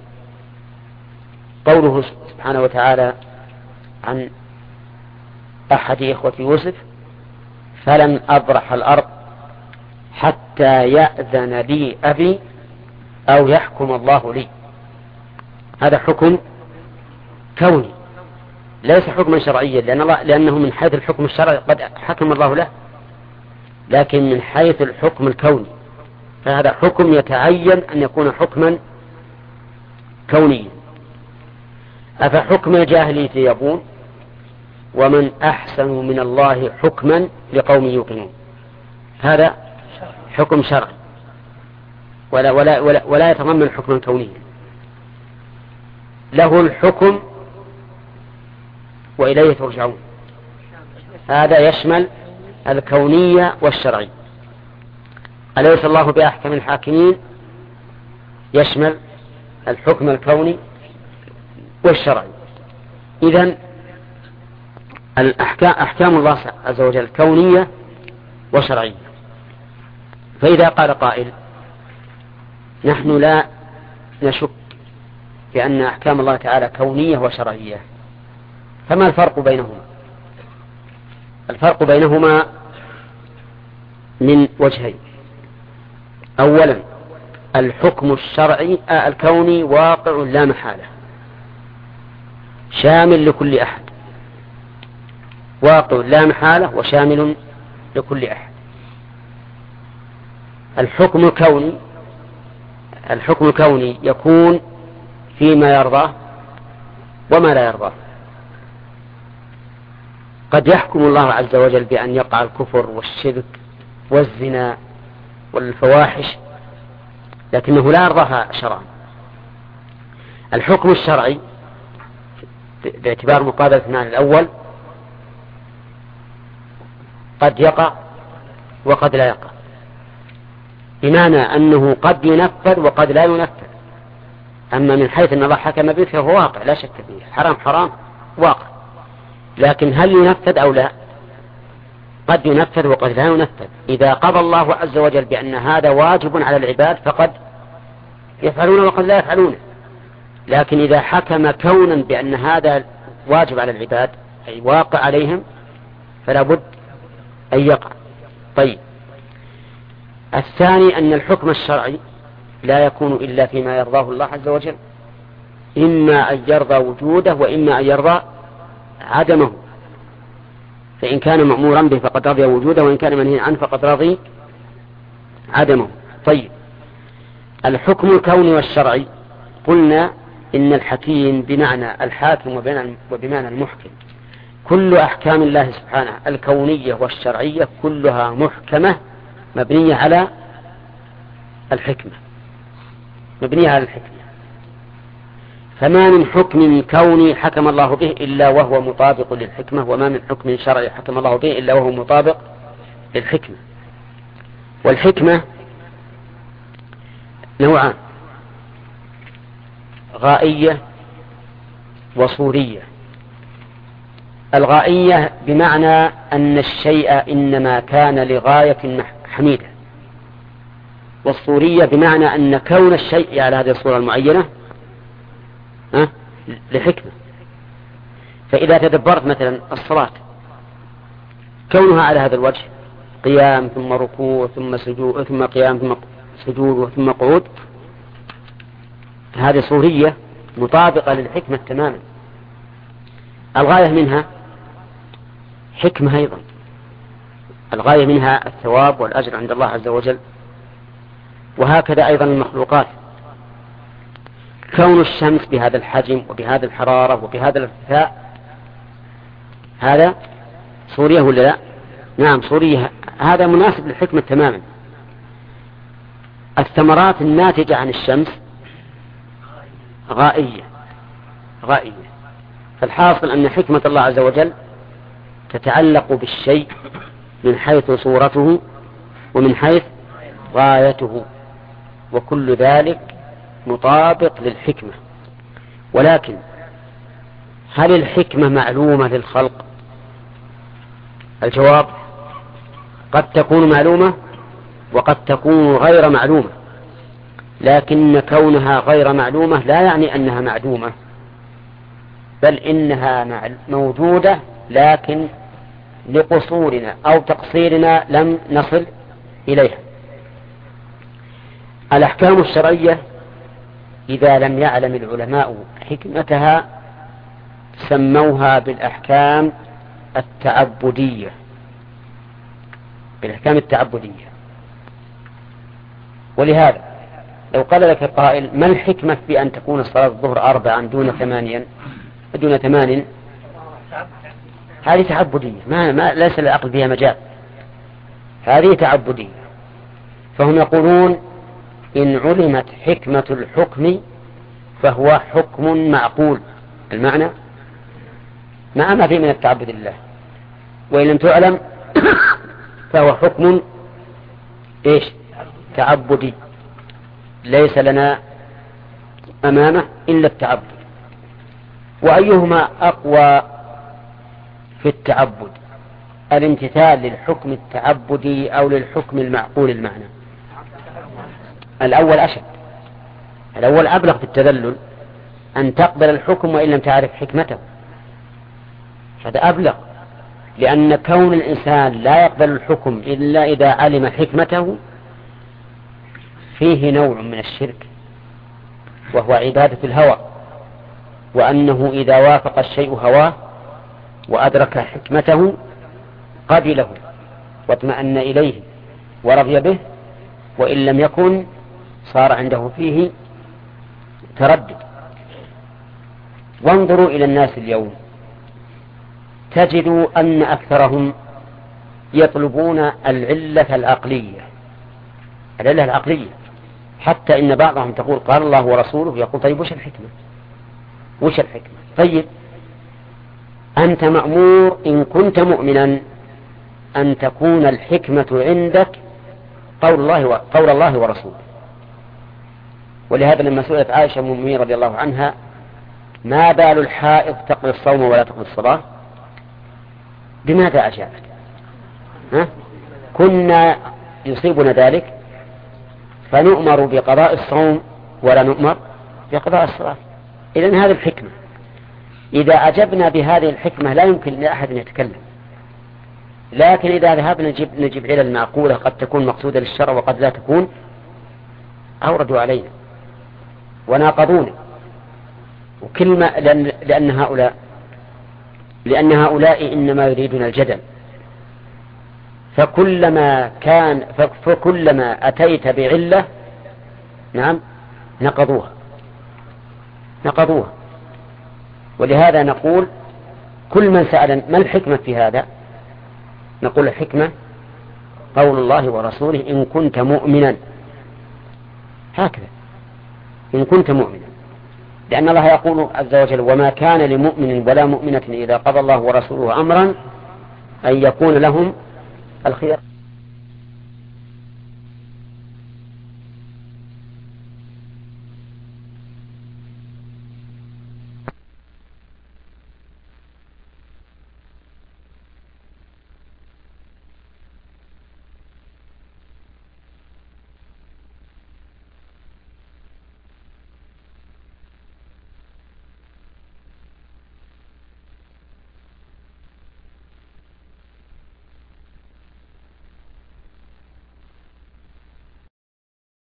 قوله سبحانه وتعالى عن أحد إخوة يوسف: فلن أبرح الأرض حتى يأذن لي أبي أو يحكم الله لي. هذا حكم كوني. ليس حكما شرعيا، لأن الله لأنه من حيث الحكم الشرعي قد حكم الله له، لكن من حيث الحكم الكوني فهذا حكم يتعين أن يكون حكما كونيا. أفحكم الجاهلية يبغون ومن أحسن من الله حكما لقوم يوقنون. هذا حكم شرعي ولا, ولا, ولا, ولا يتضمن حكما كونيا. له الحكم وإليه ترجعون، هذا يشمل الكونية والشرعية. أليس الله بأحكم الحاكمين يشمل الحكم الكوني والشرعي. إذن الأحكام أحكام الله عز وجل كونية وشرعية. فإذا قال قائل نحن لا نشك بأن أحكام الله تعالى كونية وشرعية، فما الفرق بينهما؟ الفرق بينهما من وجهين. أولا الحكم الشرعي الكوني واقع لا محالة، شامل لكل أحد، واقع لا محالة وشامل لكل أحد. الحكم الكوني الحكم الكوني يكون فيما يرضاه وما لا يرضاه. قد يحكم الله عز وجل بأن يقع الكفر والشرك والزنا والفواحش، لكنه لا يرضاها شرعا. الحكم الشرعي باعتبار مقابلة المعنى الأول قد يقع وقد لا يقع، بمعنى أنه قد ينفذ وقد لا ينفذ. أما من حيث أن الله حكم به فهو واقع لا شك فيه، حرام حرام واقع، لكن هل ينفذ أو لا؟ قد ينفذ وقد لا ينفذ. إذا قضى الله عز وجل بأن هذا واجب على العباد فقد يفعلون وقد لا يفعلون، لكن إذا حكم كونا بأن هذا واجب على العباد أي واقع عليهم فلا بد أن يقع. طيب، الثاني أن الحكم الشرعي لا يكون إلا فيما يرضاه الله عز وجل، إما أن يرضى وجوده وإما أن يرضى عدمه. فإن كان مأمورا به فقد رضي وجوده، وإن كان منهي عنه فقد رضي عدمه. طيب، الحكم الكوني والشرعي قلنا إن الحكيم بمعنى الحاكم وبمعنى المحكم. كل أحكام الله سبحانه الكونية والشرعية كلها محكمة مبنية على الحكمة مبنية على الحكمة فما من حكم كوني حكم الله به إلا وهو مطابق للحكمة، وما من حكم شرعي حكم الله به إلا وهو مطابق للحكمة. والحكمة نوعان: غائية وصورية. الغائية بمعنى أن الشيء إنما كان لغاية حميدة، والصورية بمعنى أن كون الشيء على هذه الصورة المعينة أه؟ لحكمة. فإذا تدبرت مثلا الصلاة كونها على هذا الوجه، قيام ثم ركوع ثم سجود ثم قيام ثم سجود ثم قعود، هذه صورية مطابقة للحكمة تماما. الغاية منها حكمة أيضا، الغاية منها الثواب والأجر عند الله عز وجل. وهكذا أيضا المخلوقات، كون الشمس بهذا الحجم وبهذا الحرارة وبهذا الارتفاع هذا صورية ولا لا؟ نعم صورية، هذا مناسب للحكمة تماما. الثمرات الناتجة عن الشمس غائية غائية فالحاصل أن حكمة الله عز وجل تتعلق بالشيء من حيث صورته ومن حيث غايته، وكل ذلك مطابق للحكمة. ولكن هل الحكمة معلومة للخلق؟ الجواب: قد تكون معلومة وقد تكون غير معلومة، لكن كونها غير معلومة لا يعني أنها معدومة، بل إنها موجودة، لكن لقصورنا أو تقصيرنا لم نصل إليها. الأحكام الشرعية إذا لم يعلم العلماء حكمتها سموها بالأحكام التعبدية، بالأحكام التعبدية. ولهذا لو قال لك قائل ما الحكمة في أن تكون صلاة الظهر أربعا دون ثمانيا دون ثمان، هذه تعبدية، ما, ما ليس للعقل فيها مجال، هذه تعبدية. فهم يقولون إن علمت حكمة الحكم فهو حكم معقول المعنى مع ما فيه من التعبد لله، وإن لم تعلم فهو حكم إيش تعبدي، ليس لنا أمامه إلا التعبد. وأيهما أقوى في التعبد، الامتثال للحكم التعبدي أو للحكم المعقول المعنى؟ الأول أشد، الأول أبلغ في التذلل، أن تقبل الحكم وإن لم تعرف حكمته، هذا أبلغ، لأن كون الإنسان لا يقبل الحكم إلا إذا علم حكمته فيه نوع من الشرك، وهو عبادة الهوى، وأنه إذا وافق الشيء هواه وأدرك حكمته قبله واطمأن إليه ورضي به، وإن لم يكن صار عنده فيه تردد. وانظروا إلى الناس اليوم تجدوا أن أكثرهم يطلبون العلة العقلية، العلة العقلية، حتى إن بعضهم تقول قال الله ورسوله، يقول طيب وش الحكمة، وش الحكمة؟ طيب أنت مأمور إن كنت مؤمنا أن تكون الحكمة عندك قول الله و... قول الله ورسوله. ولهذا لما سئلت عائشة أم المؤمنين رضي الله عنها ما بال الحائض تقضي الصوم ولا تقضي الصلاة، بماذا أجابت؟ ها؟ كنا يصيبنا ذلك فنؤمر بقضاء الصوم ولا نؤمر بقضاء الصلاة. إذن هذه الحكمة، إذا أجبنا بهذه الحكمة لا يمكن لأحد أن يتكلم. لكن إذا ذهبنا نجيب, نجيب علل المعقولة قد تكون مقصودة للشرع وقد لا تكون، أوردوا علينا وناقضونا. وكلمة لأن, لأن هؤلاء لأن هؤلاء إنما يريدون الجدل، فكلما كان فكلما أتيت بعلة نعم نقضوها نقضوها. ولهذا نقول كل من سأل ما الحكمة في هذا نقول الحكمة قول الله ورسوله إن كنت مؤمنا، هكذا إن كنت مؤمنا، لأن الله يقول عز وجل وما كان لمؤمن ولا مؤمنة إذا قضى الله ورسوله أمرا أن يكون لهم الخيار.